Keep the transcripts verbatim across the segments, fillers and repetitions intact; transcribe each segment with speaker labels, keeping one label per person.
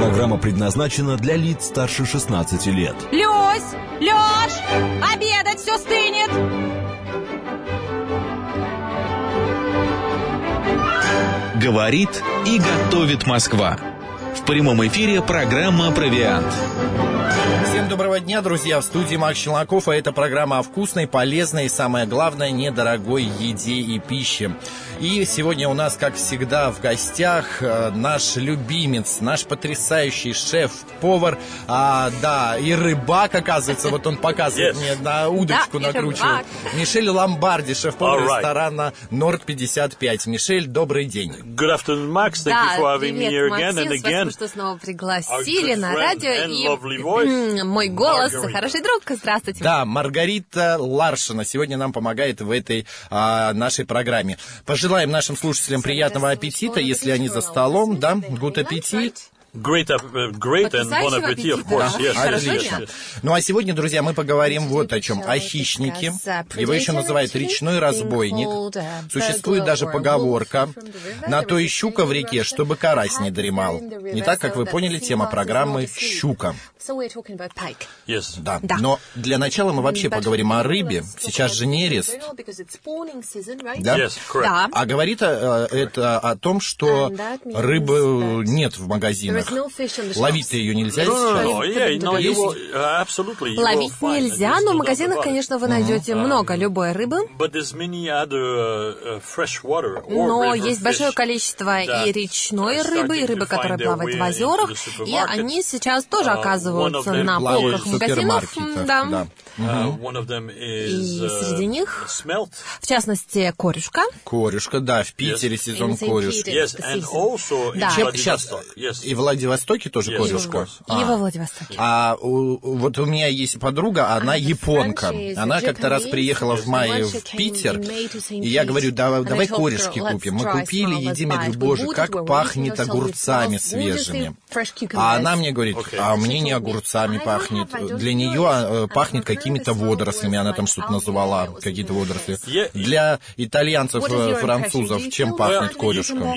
Speaker 1: Программа предназначена для лиц старше шестнадцати лет.
Speaker 2: Люсь! Лёш! Обедать все стынет!
Speaker 3: Говорит и готовит Москва. В прямом эфире программа «Провиант».
Speaker 4: Всем доброго дня, друзья! В студии Макс Челноков, а это программа о вкусной, полезной и, самое главное, недорогой еде и пище. И сегодня у нас, как всегда, в гостях наш любимец, наш потрясающий шеф-повар, а, да, и рыбак, оказывается, вот он показывает yes. мне на удочку да, накручивает. Мишель Ломбарди, шеф-повар right. ресторана Норд пятьдесят пять. Мишель, добрый день.
Speaker 5: Good afternoon, Max. Thank
Speaker 6: да,
Speaker 5: you for having
Speaker 6: привет,
Speaker 5: me here
Speaker 6: Максим,
Speaker 5: again and again.
Speaker 6: Спасибо, что снова пригласили на радио. И мой голос, Маргарита. Хороший друг, здравствуйте.
Speaker 4: Да, Маргарита Ларшина сегодня нам помогает в этой а, нашей программе. Пожелаем нашим слушателям приятного аппетита, если они за столом, да, good аппетит.
Speaker 5: Great, uh, great and bon appetit, of course.
Speaker 4: Yes, отлично. Yes. Ну а сегодня, друзья, мы поговорим вот о чем. О хищнике. Его еще называют речной разбойник. Существует даже поговорка: на то и щука в реке, чтобы карась не дремал. Не так, как вы поняли, тема программы «Щука».
Speaker 5: Yes.
Speaker 4: Да. да. Но для начала мы вообще поговорим о рыбе. Сейчас же нерест. Да?
Speaker 5: Yes, да.
Speaker 4: А говорит это о том, что рыбы нет в магазинах. Ловить-то ее нельзя сейчас?
Speaker 5: No, yeah, no, will, uh,
Speaker 6: Ловить нельзя, но в магазинах, конечно, вы найдете uh-huh. много любой рыбы.
Speaker 5: Other, uh,
Speaker 6: но есть большое количество и речной рыбы, и рыбы, которые плавают в озерах, и они сейчас тоже оказываются uh, на полках магазинов. Да. Да.
Speaker 5: Uh-huh.
Speaker 6: И среди них, в частности, корюшка.
Speaker 4: Корюшка, да, в Питере yes. сезон корюшки.
Speaker 5: Yes, and also
Speaker 6: да.
Speaker 5: in
Speaker 4: сейчас
Speaker 5: yes.
Speaker 4: и в Владивостоке тоже yes, корюшка.
Speaker 6: А. И во Владивостоке.
Speaker 4: А у, вот у меня есть подруга, она японка. Она как-то раз приехала в мае в Питер, и я говорю, давай, давай корешки купим. Мы купили, едим, я говорю, боже, как пахнет огурцами свежими. А она мне говорит, а мне не огурцами пахнет. Для нее пахнет какими-то водорослями, она там что-то называла, какие-то водоросли. Для итальянцев, французов, чем пахнет корешка?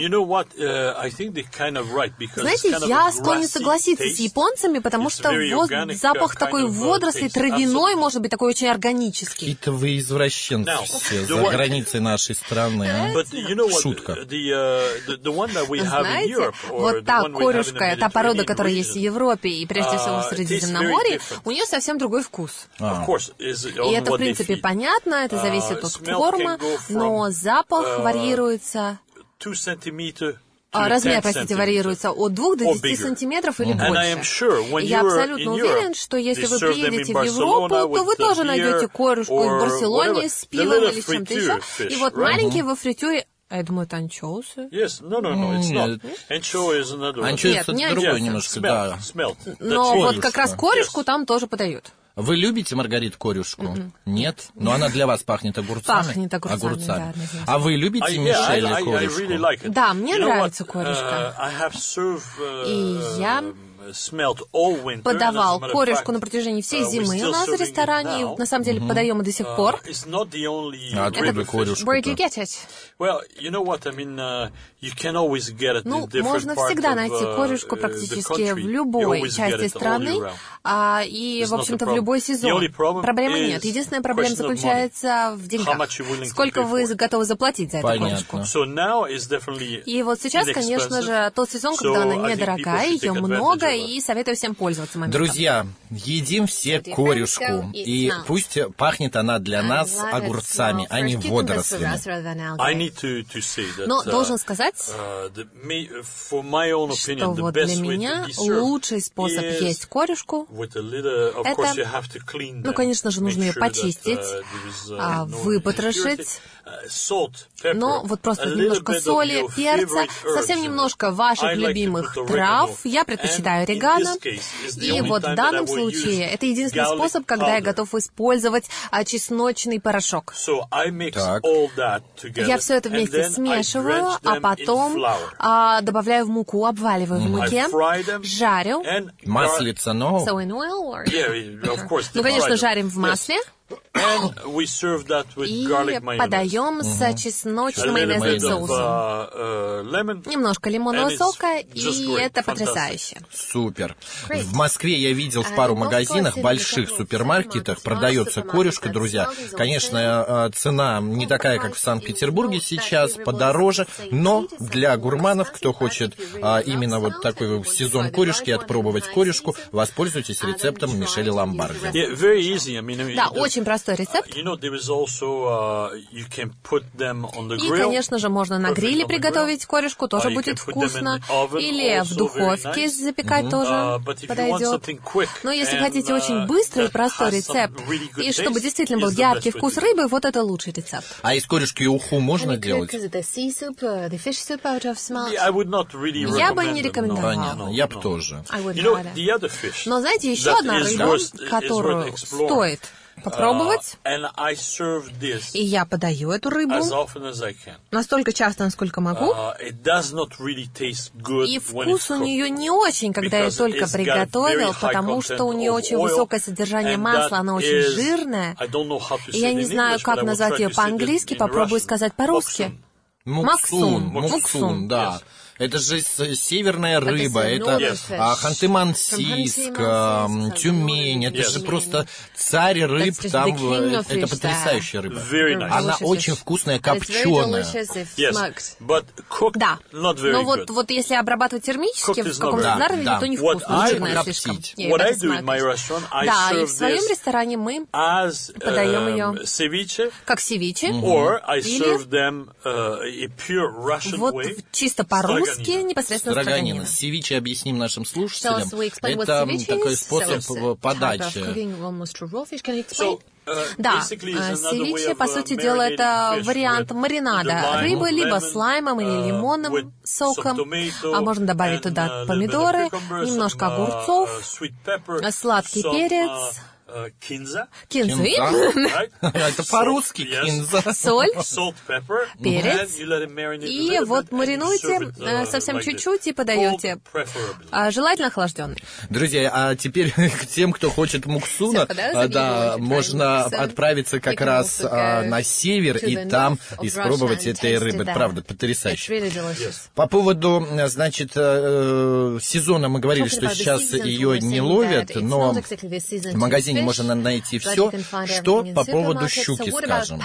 Speaker 6: Знаете, я склонен согласиться с японцами, потому что вот запах такой водорослей, травяной, может быть, такой очень органический.
Speaker 4: Какие-то вы извращенцы все за границей нашей страны, а? Шутка.
Speaker 6: Знаете, вот та корюшка, та порода, которая есть в Европе и прежде всего в Средиземноморье, у нее совсем другой вкус.
Speaker 4: А.
Speaker 6: И это, в принципе, понятно, это зависит от корма, но запах варьируется... Размер, простите, варьируется от двух до десяти сантиметров или больше. И я абсолютно уверен, что если вы приедете в Европу, то вы тоже найдете корюшку в Барселоне с пивом или с чем-то еще. И вот маленькие во фритюре... Я думаю, это анчоусы.
Speaker 5: Yes, no, no, no, it's not. Anchoa is another.
Speaker 4: Анчоус это другое немножко, да.
Speaker 6: Но вот как раз корюшку там тоже подают.
Speaker 4: Вы любите, Маргарит, корюшку? Mm-hmm. Нет? Но она для вас пахнет огурцами?
Speaker 6: Пахнет огурцами, огурцами. Да,
Speaker 4: а вы любите, I, Мишель,
Speaker 5: I, I,
Speaker 4: корюшку?
Speaker 5: I really like it.
Speaker 6: Да, мне
Speaker 5: you
Speaker 6: нравится
Speaker 5: what?
Speaker 6: корюшка.
Speaker 5: Uh, I have served, uh,
Speaker 6: И я...
Speaker 5: winter,
Speaker 6: подавал корюшку на протяжении всей зимы у нас в ресторане, и на самом деле mm-hmm. подаем и до сих пор.
Speaker 4: А откуда корюшка?
Speaker 6: Where do you get it?
Speaker 5: Well, you know what, I mean, uh, you can always get it
Speaker 6: ну,
Speaker 5: in
Speaker 6: можно всегда найти корюшку практически в любой части страны, а, и, в общем-то, в любой сезон. Проблемы нет. Единственная проблема заключается в деньгах. Сколько вы готовы заплатить за эту корюшку? И вот сейчас, конечно же, тот сезон, когда она недорогая, ее много, и советую всем пользоваться моментом.
Speaker 4: Друзья, едим все корюшку, и пусть пахнет она для нас огурцами, а не водорослями.
Speaker 6: Но должен сказать, что вот для меня лучший способ есть корюшку — это, ну, конечно же, нужно ее почистить, выпотрошить, но вот просто немножко соли, перца, совсем немножко ваших любимых трав. Я предпочитаю орегано. И вот в данном случае это единственный способ, когда я готов использовать чесночный порошок.
Speaker 4: Так.
Speaker 6: Я все это вместе смешиваю, а потом а, добавляю в муку, обваливаю в муке, жарю.
Speaker 4: Маслица, но...
Speaker 6: So in oil or... Ну, конечно, жарим в масле. И подаем с чесночным майонезным соусом. Немножко лимонного сока, и это потрясающе.
Speaker 4: Супер. В Москве я видел в пару магазинах, больших супермаркетах продается корюшка, друзья. Конечно, цена не такая, как в Санкт-Петербурге сейчас, подороже, но для гурманов, кто хочет именно вот такой сезон корюшки, отпробовать корюшку, воспользуйтесь рецептом Мишеля Ломбарди.
Speaker 6: Да, очень простой рецепт. И, конечно же, можно на гриле приготовить корюшку, тоже будет вкусно. Или в духовке запекать тоже подойдет. Но если хотите очень быстрый и простой рецепт, и чтобы действительно был яркий вкус рыбы, вот это лучший рецепт.
Speaker 4: А из корюшки уху можно делать?
Speaker 6: Я бы не рекомендовала.
Speaker 4: Понятно, я бы тоже.
Speaker 6: Но знаете, еще одна рыба, которую стоит попробовать, и я подаю эту рыбу настолько часто, насколько могу, и вкус у нее не очень, когда я только приготовил, потому что у нее очень высокое содержание масла, она очень жирная, и я не знаю, как назвать ее по-английски, попробую сказать по-русски.
Speaker 4: Муксун, муксун, да. Это же северная рыба, это Ханты-Мансийск, Тюмень, это же просто царь рыб, там это потрясающая рыба. Она очень вкусная, копченая.
Speaker 6: Да, но вот, вот если обрабатывать термически в каком-то жаровне, то невкусно, жирная слишком. Да, и в своем ресторане мы подаем ее как севиче, или вот чисто по-русски, непосредственно
Speaker 4: строганина. Севиче объясним нашим слушателям. Это такой способ подачи.
Speaker 6: Да, севиче, по сути дела, это вариант маринада рыбы либо с лаймом или лимонным соком, а можно добавить туда помидоры, немножко огурцов, сладкий перец,
Speaker 3: кинза.
Speaker 6: Кинзы.
Speaker 4: Это по-русски кинза.
Speaker 6: Соль, перец. И вот маринуйте совсем чуть-чуть и подаете. Желательно охлажденный.
Speaker 4: Друзья, а теперь к тем, кто хочет муксуна, да, можно отправиться как раз на север и там испробовать этой рыбы. Это правда потрясающе. По поводу, значит, сезона мы говорили, что сейчас ее не ловят, но в магазине можно найти все, что по поводу щуки, скажем.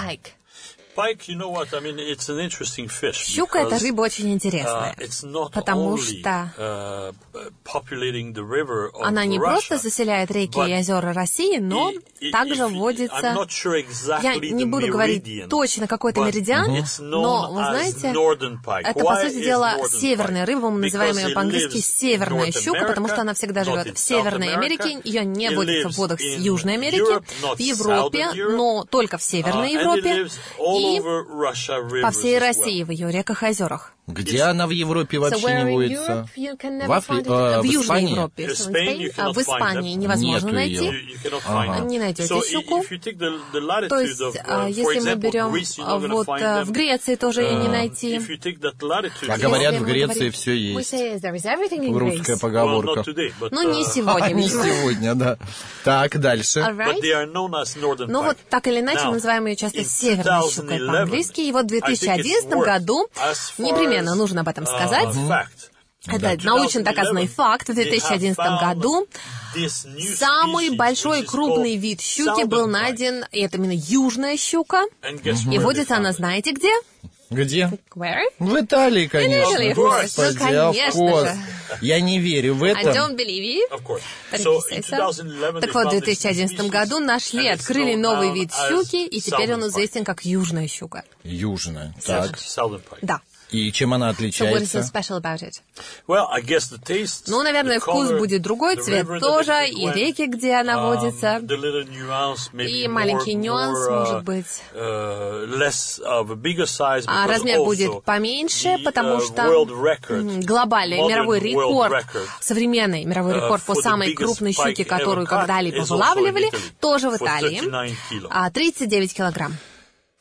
Speaker 6: Щука — это рыба очень интересная, потому что она не просто заселяет реки и озера России, но также вводится... Я не буду говорить точно какой-то меридиан, но, вы знаете, это, по сути дела, северная рыба, мы называем ее по-английски северная щука, потому что она всегда живет в Северной Америке, ее не водится в водах Южной Америки, в Европе, но только в Северной Европе, и по всей России, в ее реках и озерах.
Speaker 4: Где она в Европе вообще не водится? В, Афри...
Speaker 6: в, в Южной Европе. В Испании невозможно Нету найти. Ее. Ага. Не найдете щуку. То есть, если мы берем вот в Греции, тоже ее не найти.
Speaker 4: А говорят, в Греции все есть. Русская поговорка.
Speaker 6: Ну, не сегодня.
Speaker 4: Не сегодня, да. Так, дальше.
Speaker 6: Ну, вот так или иначе, мы называем ее часто северной щукой по-английски. И вот в две тысячи одиннадцатом году непременно нужно об этом сказать. Это научно доказанный факт. В две тысячи одиннадцатом году самый большой крупный вид щуки был найден, и это именно южная щука. И водится она, знаете где?
Speaker 4: Где?
Speaker 6: Where?
Speaker 4: В Италии, конечно.
Speaker 6: Italy,
Speaker 4: Господи,
Speaker 6: ну, конечно же.
Speaker 4: Я не верю в это.
Speaker 6: I don't believe you. So, так вот, в две тысячи одиннадцатом году нашли, открыли новый вид щуки, и теперь он известен как южная щука.
Speaker 4: Южная, так.
Speaker 6: Да.
Speaker 4: И чем она отличается?
Speaker 6: So what is so special about it? Well, I guess the taste, ну, наверное, вкус color, будет другой, цвет тоже, и реки, где она um, водится. И маленький нюанс, more, может быть. Uh, size, а размер будет поменьше, the, потому что uh, глобальный мировой рекорд, современный мировой рекорд uh, по самой крупной щуке, которую когда-либо вылавливали, тоже в Италии. тридцать девять килограмм.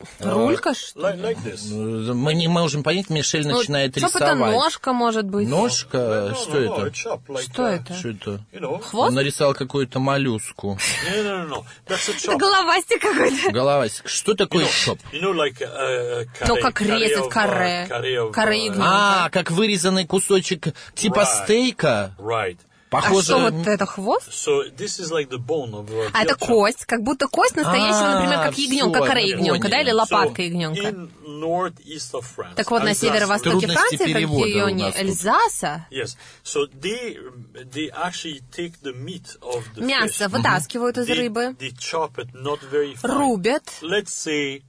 Speaker 6: Рулька, что ли?
Speaker 5: Like, like this.
Speaker 4: Мы не можем понять, Мишель
Speaker 6: Ну,
Speaker 4: начинает
Speaker 6: чоп
Speaker 4: рисовать.
Speaker 6: это ножка, может быть.
Speaker 4: Ножка?
Speaker 5: No,
Speaker 4: Что
Speaker 5: no, no,
Speaker 4: это?
Speaker 5: a chop, like,
Speaker 6: Что
Speaker 5: uh,
Speaker 6: это?
Speaker 4: Что это?
Speaker 5: You know.
Speaker 6: Хвост?
Speaker 4: Он нарисовал какую-то моллюску.
Speaker 5: No, no, no, no. That's a
Speaker 6: Это
Speaker 5: chop.
Speaker 6: головастик какой-то.
Speaker 4: Головастик. Что такое чоп?
Speaker 5: You know, like uh, carré,
Speaker 6: Ну, как резать
Speaker 5: of,
Speaker 6: каре.
Speaker 5: uh, carré of,
Speaker 6: Каре
Speaker 5: uh,
Speaker 6: ягнёнка.
Speaker 4: А, как вырезанный кусочек типа
Speaker 5: Right.
Speaker 4: стейка.
Speaker 5: Right.
Speaker 6: А
Speaker 4: Похоже...
Speaker 6: что, вот это хвост?
Speaker 5: So this is like the bone of a
Speaker 6: А это
Speaker 5: veal chop.
Speaker 6: кость, как будто кость настоящего,
Speaker 4: А,
Speaker 6: например, как ягненка,
Speaker 4: всё,
Speaker 6: коре
Speaker 4: я
Speaker 6: ягненка, да,
Speaker 4: понял.
Speaker 6: или лопатка
Speaker 5: So,
Speaker 6: ягненка.
Speaker 5: in northeast of France.
Speaker 6: Так вот, на
Speaker 5: Alsace.
Speaker 6: северо-востоке
Speaker 4: Трудности
Speaker 6: Франции, в
Speaker 4: перевода у
Speaker 6: регионе
Speaker 4: нас тут.
Speaker 6: Эльзаса,
Speaker 5: Yes. So they they actually take the meat of the
Speaker 6: мясо
Speaker 5: fish.
Speaker 6: вытаскивают из
Speaker 5: They,
Speaker 6: рыбы,
Speaker 5: they chop it not very fine.
Speaker 6: рубят.
Speaker 5: Let's say,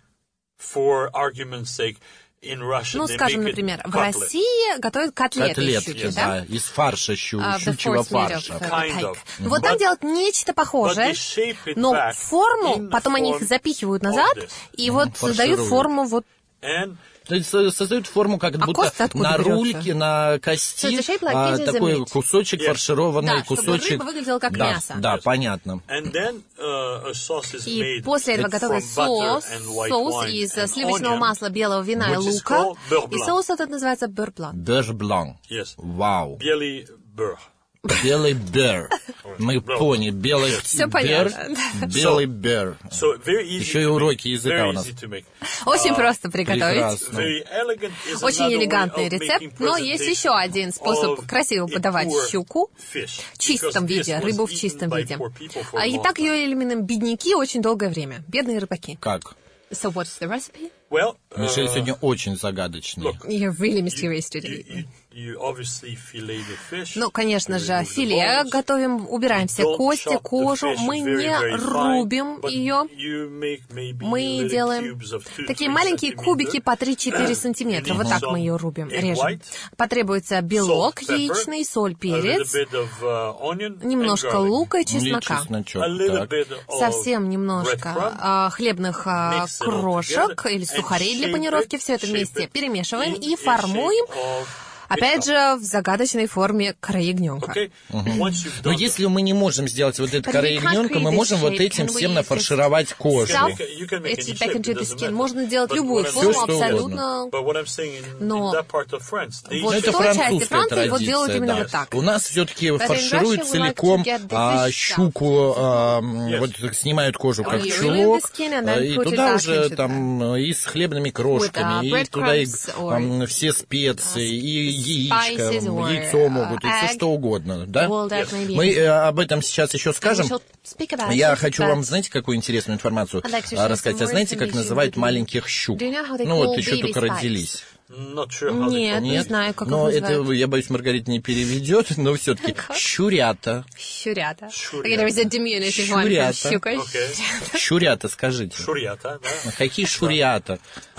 Speaker 5: for argument's sake, in Russia
Speaker 6: Ну,
Speaker 5: they
Speaker 6: скажем,
Speaker 5: make it
Speaker 6: например, в
Speaker 5: cutlet.
Speaker 6: России готовят котлеты из
Speaker 4: Котлет,
Speaker 6: щуки,
Speaker 4: да,
Speaker 6: да?
Speaker 4: из фарша щу,
Speaker 6: А, the
Speaker 4: щучьего
Speaker 6: force made of,
Speaker 4: фарша.
Speaker 6: uh,
Speaker 5: Kind
Speaker 6: pike.
Speaker 5: of.
Speaker 6: Вот там
Speaker 5: But-
Speaker 6: делают нечто
Speaker 5: But
Speaker 6: похожее,
Speaker 5: they shape it
Speaker 6: но
Speaker 5: back
Speaker 6: форму
Speaker 5: in
Speaker 6: потом они
Speaker 5: form
Speaker 6: их запихивают
Speaker 5: of
Speaker 6: назад,
Speaker 5: this.
Speaker 6: и вот
Speaker 4: фаршируют.
Speaker 6: дают форму вот.
Speaker 5: And
Speaker 4: То есть со- создают форму как
Speaker 6: А
Speaker 4: будто
Speaker 6: кость откуда
Speaker 4: на
Speaker 6: берется?
Speaker 4: рульке, на кости,
Speaker 6: So it's shaped like
Speaker 4: а,
Speaker 6: it is a
Speaker 4: такой
Speaker 6: meat.
Speaker 4: кусочек
Speaker 5: Yes.
Speaker 4: фаршированный,
Speaker 6: Да, чтобы
Speaker 4: кусочек...
Speaker 6: рыба выглядела как
Speaker 4: да,
Speaker 6: мясо.
Speaker 4: Да, понятно.
Speaker 5: and then uh, a sauce is
Speaker 6: И
Speaker 5: made
Speaker 6: после этого
Speaker 5: from
Speaker 6: готовят
Speaker 5: butter
Speaker 6: соус,
Speaker 5: and white
Speaker 6: соус
Speaker 5: wine
Speaker 6: из
Speaker 5: and
Speaker 6: сливочного
Speaker 5: onion,
Speaker 6: масла, белого вина и
Speaker 5: which is
Speaker 6: лука.
Speaker 5: called beurre
Speaker 6: И
Speaker 5: blanc.
Speaker 6: соус этот называется beurre-blanc.
Speaker 4: Beurre blanc.
Speaker 5: Yes.
Speaker 4: Вау.
Speaker 5: Белый beurre.
Speaker 4: Белый бер. Мы поняли. Белый
Speaker 6: Всё
Speaker 4: бер.
Speaker 6: понятно.
Speaker 4: Белый бер.
Speaker 5: So very easy
Speaker 4: Еще и
Speaker 5: to
Speaker 4: уроки
Speaker 5: make.
Speaker 4: языка
Speaker 5: Very
Speaker 4: у нас.
Speaker 5: easy to make.
Speaker 6: Очень просто приготовить.
Speaker 4: Прекрасно.
Speaker 5: Very elegant is
Speaker 6: Очень
Speaker 5: another way
Speaker 6: элегантный
Speaker 5: of
Speaker 6: рецепт,
Speaker 5: making
Speaker 6: но есть еще один способ
Speaker 5: of
Speaker 6: красиво
Speaker 5: a
Speaker 6: подавать
Speaker 5: poor
Speaker 6: щуку
Speaker 5: fish,
Speaker 6: в чистом
Speaker 5: because
Speaker 6: виде,
Speaker 5: this was
Speaker 6: рыбу в
Speaker 5: eaten
Speaker 6: чистом
Speaker 5: by
Speaker 6: виде.
Speaker 5: poor people for a
Speaker 6: А и
Speaker 5: long
Speaker 6: так
Speaker 5: time.
Speaker 6: ее ели именно бедняки очень долгое время. Бедные рыбаки.
Speaker 4: Как?
Speaker 6: So what's the recipe?
Speaker 5: Well,
Speaker 4: Мишель
Speaker 5: uh,
Speaker 4: сегодня очень загадочный.
Speaker 5: look,
Speaker 6: You're really mysterious
Speaker 5: you,
Speaker 6: today.
Speaker 5: you, you obviously fillet the fish.
Speaker 6: Ну, конечно
Speaker 5: you
Speaker 6: же,
Speaker 5: remove the
Speaker 6: филе
Speaker 5: bones.
Speaker 6: готовим, убираем все
Speaker 5: Don't
Speaker 6: кости,
Speaker 5: chop the
Speaker 6: кожу.
Speaker 5: fish
Speaker 6: Мы
Speaker 5: very,
Speaker 6: не
Speaker 5: very fine,
Speaker 6: рубим
Speaker 5: but
Speaker 6: ее.
Speaker 5: you make maybe
Speaker 6: Мы
Speaker 5: little
Speaker 6: делаем
Speaker 5: cubes of two,
Speaker 6: такие
Speaker 5: three
Speaker 6: маленькие
Speaker 5: centimeter.
Speaker 6: кубики по три-четыре сантиметра.
Speaker 5: You
Speaker 6: Вот
Speaker 5: need
Speaker 6: так
Speaker 5: some
Speaker 6: мы ее рубим,
Speaker 5: egg
Speaker 6: режем.
Speaker 5: white,
Speaker 6: Потребуется белок
Speaker 5: salt, pepper,
Speaker 6: яичный, соль,
Speaker 5: a little
Speaker 6: перец,
Speaker 5: bit of, uh, onion and
Speaker 6: немножко
Speaker 5: garlic.
Speaker 6: лука и
Speaker 4: Или
Speaker 6: чеснока.
Speaker 4: чесночок.
Speaker 5: A little
Speaker 4: Так.
Speaker 5: bit of
Speaker 6: Совсем немножко
Speaker 5: breadcrumb.
Speaker 6: а, хлебных а,
Speaker 5: Mix it all
Speaker 6: крошек
Speaker 5: together
Speaker 6: или
Speaker 5: and
Speaker 6: сухарей для
Speaker 5: shape
Speaker 6: панировки.
Speaker 5: it,
Speaker 6: Все это
Speaker 5: shape
Speaker 6: вместе
Speaker 5: it
Speaker 6: перемешиваем
Speaker 5: in
Speaker 6: и
Speaker 5: a
Speaker 6: формуем,
Speaker 5: shape of
Speaker 6: опять же, в загадочной форме коре ягненка.
Speaker 5: Okay? Once you've
Speaker 4: Но
Speaker 5: done
Speaker 4: если мы не можем сделать вот этот
Speaker 6: But
Speaker 4: коре
Speaker 6: we can't
Speaker 4: ягненка, мы
Speaker 6: create
Speaker 4: можем
Speaker 6: this
Speaker 4: вот
Speaker 6: shape.
Speaker 4: этим
Speaker 6: Can
Speaker 4: всем
Speaker 6: we
Speaker 4: нафаршировать
Speaker 5: that,
Speaker 4: кожу.
Speaker 6: Self-
Speaker 5: you can, you can make
Speaker 6: It's
Speaker 5: any
Speaker 6: back
Speaker 5: shape,
Speaker 6: into
Speaker 5: it
Speaker 6: the
Speaker 5: doesn't
Speaker 6: skin.
Speaker 5: matter.
Speaker 6: Можно делать
Speaker 5: But
Speaker 6: любую
Speaker 5: what I'm
Speaker 6: форму,
Speaker 4: Всё, что
Speaker 6: абсолютно.
Speaker 5: But what I'm saying, in,
Speaker 6: Но
Speaker 5: in that part of France, they
Speaker 6: вот
Speaker 4: Ну,
Speaker 6: в
Speaker 4: это
Speaker 6: той части
Speaker 4: французская
Speaker 6: Франции вот делают
Speaker 4: традиция,
Speaker 6: именно
Speaker 4: да.
Speaker 6: вот так.
Speaker 4: У нас все-таки
Speaker 6: in
Speaker 4: фаршируют
Speaker 6: Russia we like
Speaker 4: целиком
Speaker 6: to get the
Speaker 4: а,
Speaker 6: fish
Speaker 4: щуку, а,
Speaker 5: Yes.
Speaker 4: вот снимают кожу как
Speaker 6: you
Speaker 4: чулок,
Speaker 6: remove the skin and then
Speaker 4: а, и
Speaker 6: put it
Speaker 4: туда
Speaker 6: back
Speaker 4: уже
Speaker 6: into
Speaker 4: там и с хлебными
Speaker 6: With,
Speaker 4: крошками,
Speaker 6: uh,
Speaker 4: и туда и
Speaker 6: breadcrumbs or,
Speaker 4: а, все специи, и яичко,
Speaker 6: spices or,
Speaker 4: яйцо могут, и
Speaker 6: uh,
Speaker 4: все
Speaker 6: egg.
Speaker 4: что угодно, да?
Speaker 6: Boiled egg maybe.
Speaker 4: Мы э, об этом сейчас еще скажем.
Speaker 6: We shall speak about
Speaker 4: Я
Speaker 6: it,
Speaker 4: хочу
Speaker 6: but
Speaker 4: вам, знаете, какую интересную информацию
Speaker 6: I'd like to
Speaker 4: а,
Speaker 6: share
Speaker 4: рассказать?
Speaker 6: some
Speaker 4: А знаете,
Speaker 6: more
Speaker 4: как
Speaker 6: information
Speaker 4: называют
Speaker 6: with you.
Speaker 4: маленьких щук?
Speaker 6: Do you know how they
Speaker 4: Ну вот
Speaker 6: call
Speaker 4: еще
Speaker 6: baby
Speaker 4: только
Speaker 6: spikes?
Speaker 4: родились.
Speaker 5: not sure how they
Speaker 6: Нет,
Speaker 5: call it.
Speaker 6: не знаю, как
Speaker 4: но
Speaker 6: их
Speaker 4: это,
Speaker 6: называют.
Speaker 4: я боюсь, Маргарита не переведет, но все-таки щурята.
Speaker 6: Щурята.
Speaker 5: Щурята.
Speaker 6: Okay, there is a diminutive one for
Speaker 4: Щурята.
Speaker 6: щука.
Speaker 5: Okay.
Speaker 4: Щурята, скажите.
Speaker 5: Шурьята, да?
Speaker 4: Какие шурята?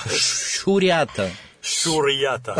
Speaker 4: Щурята.
Speaker 5: Шурьята.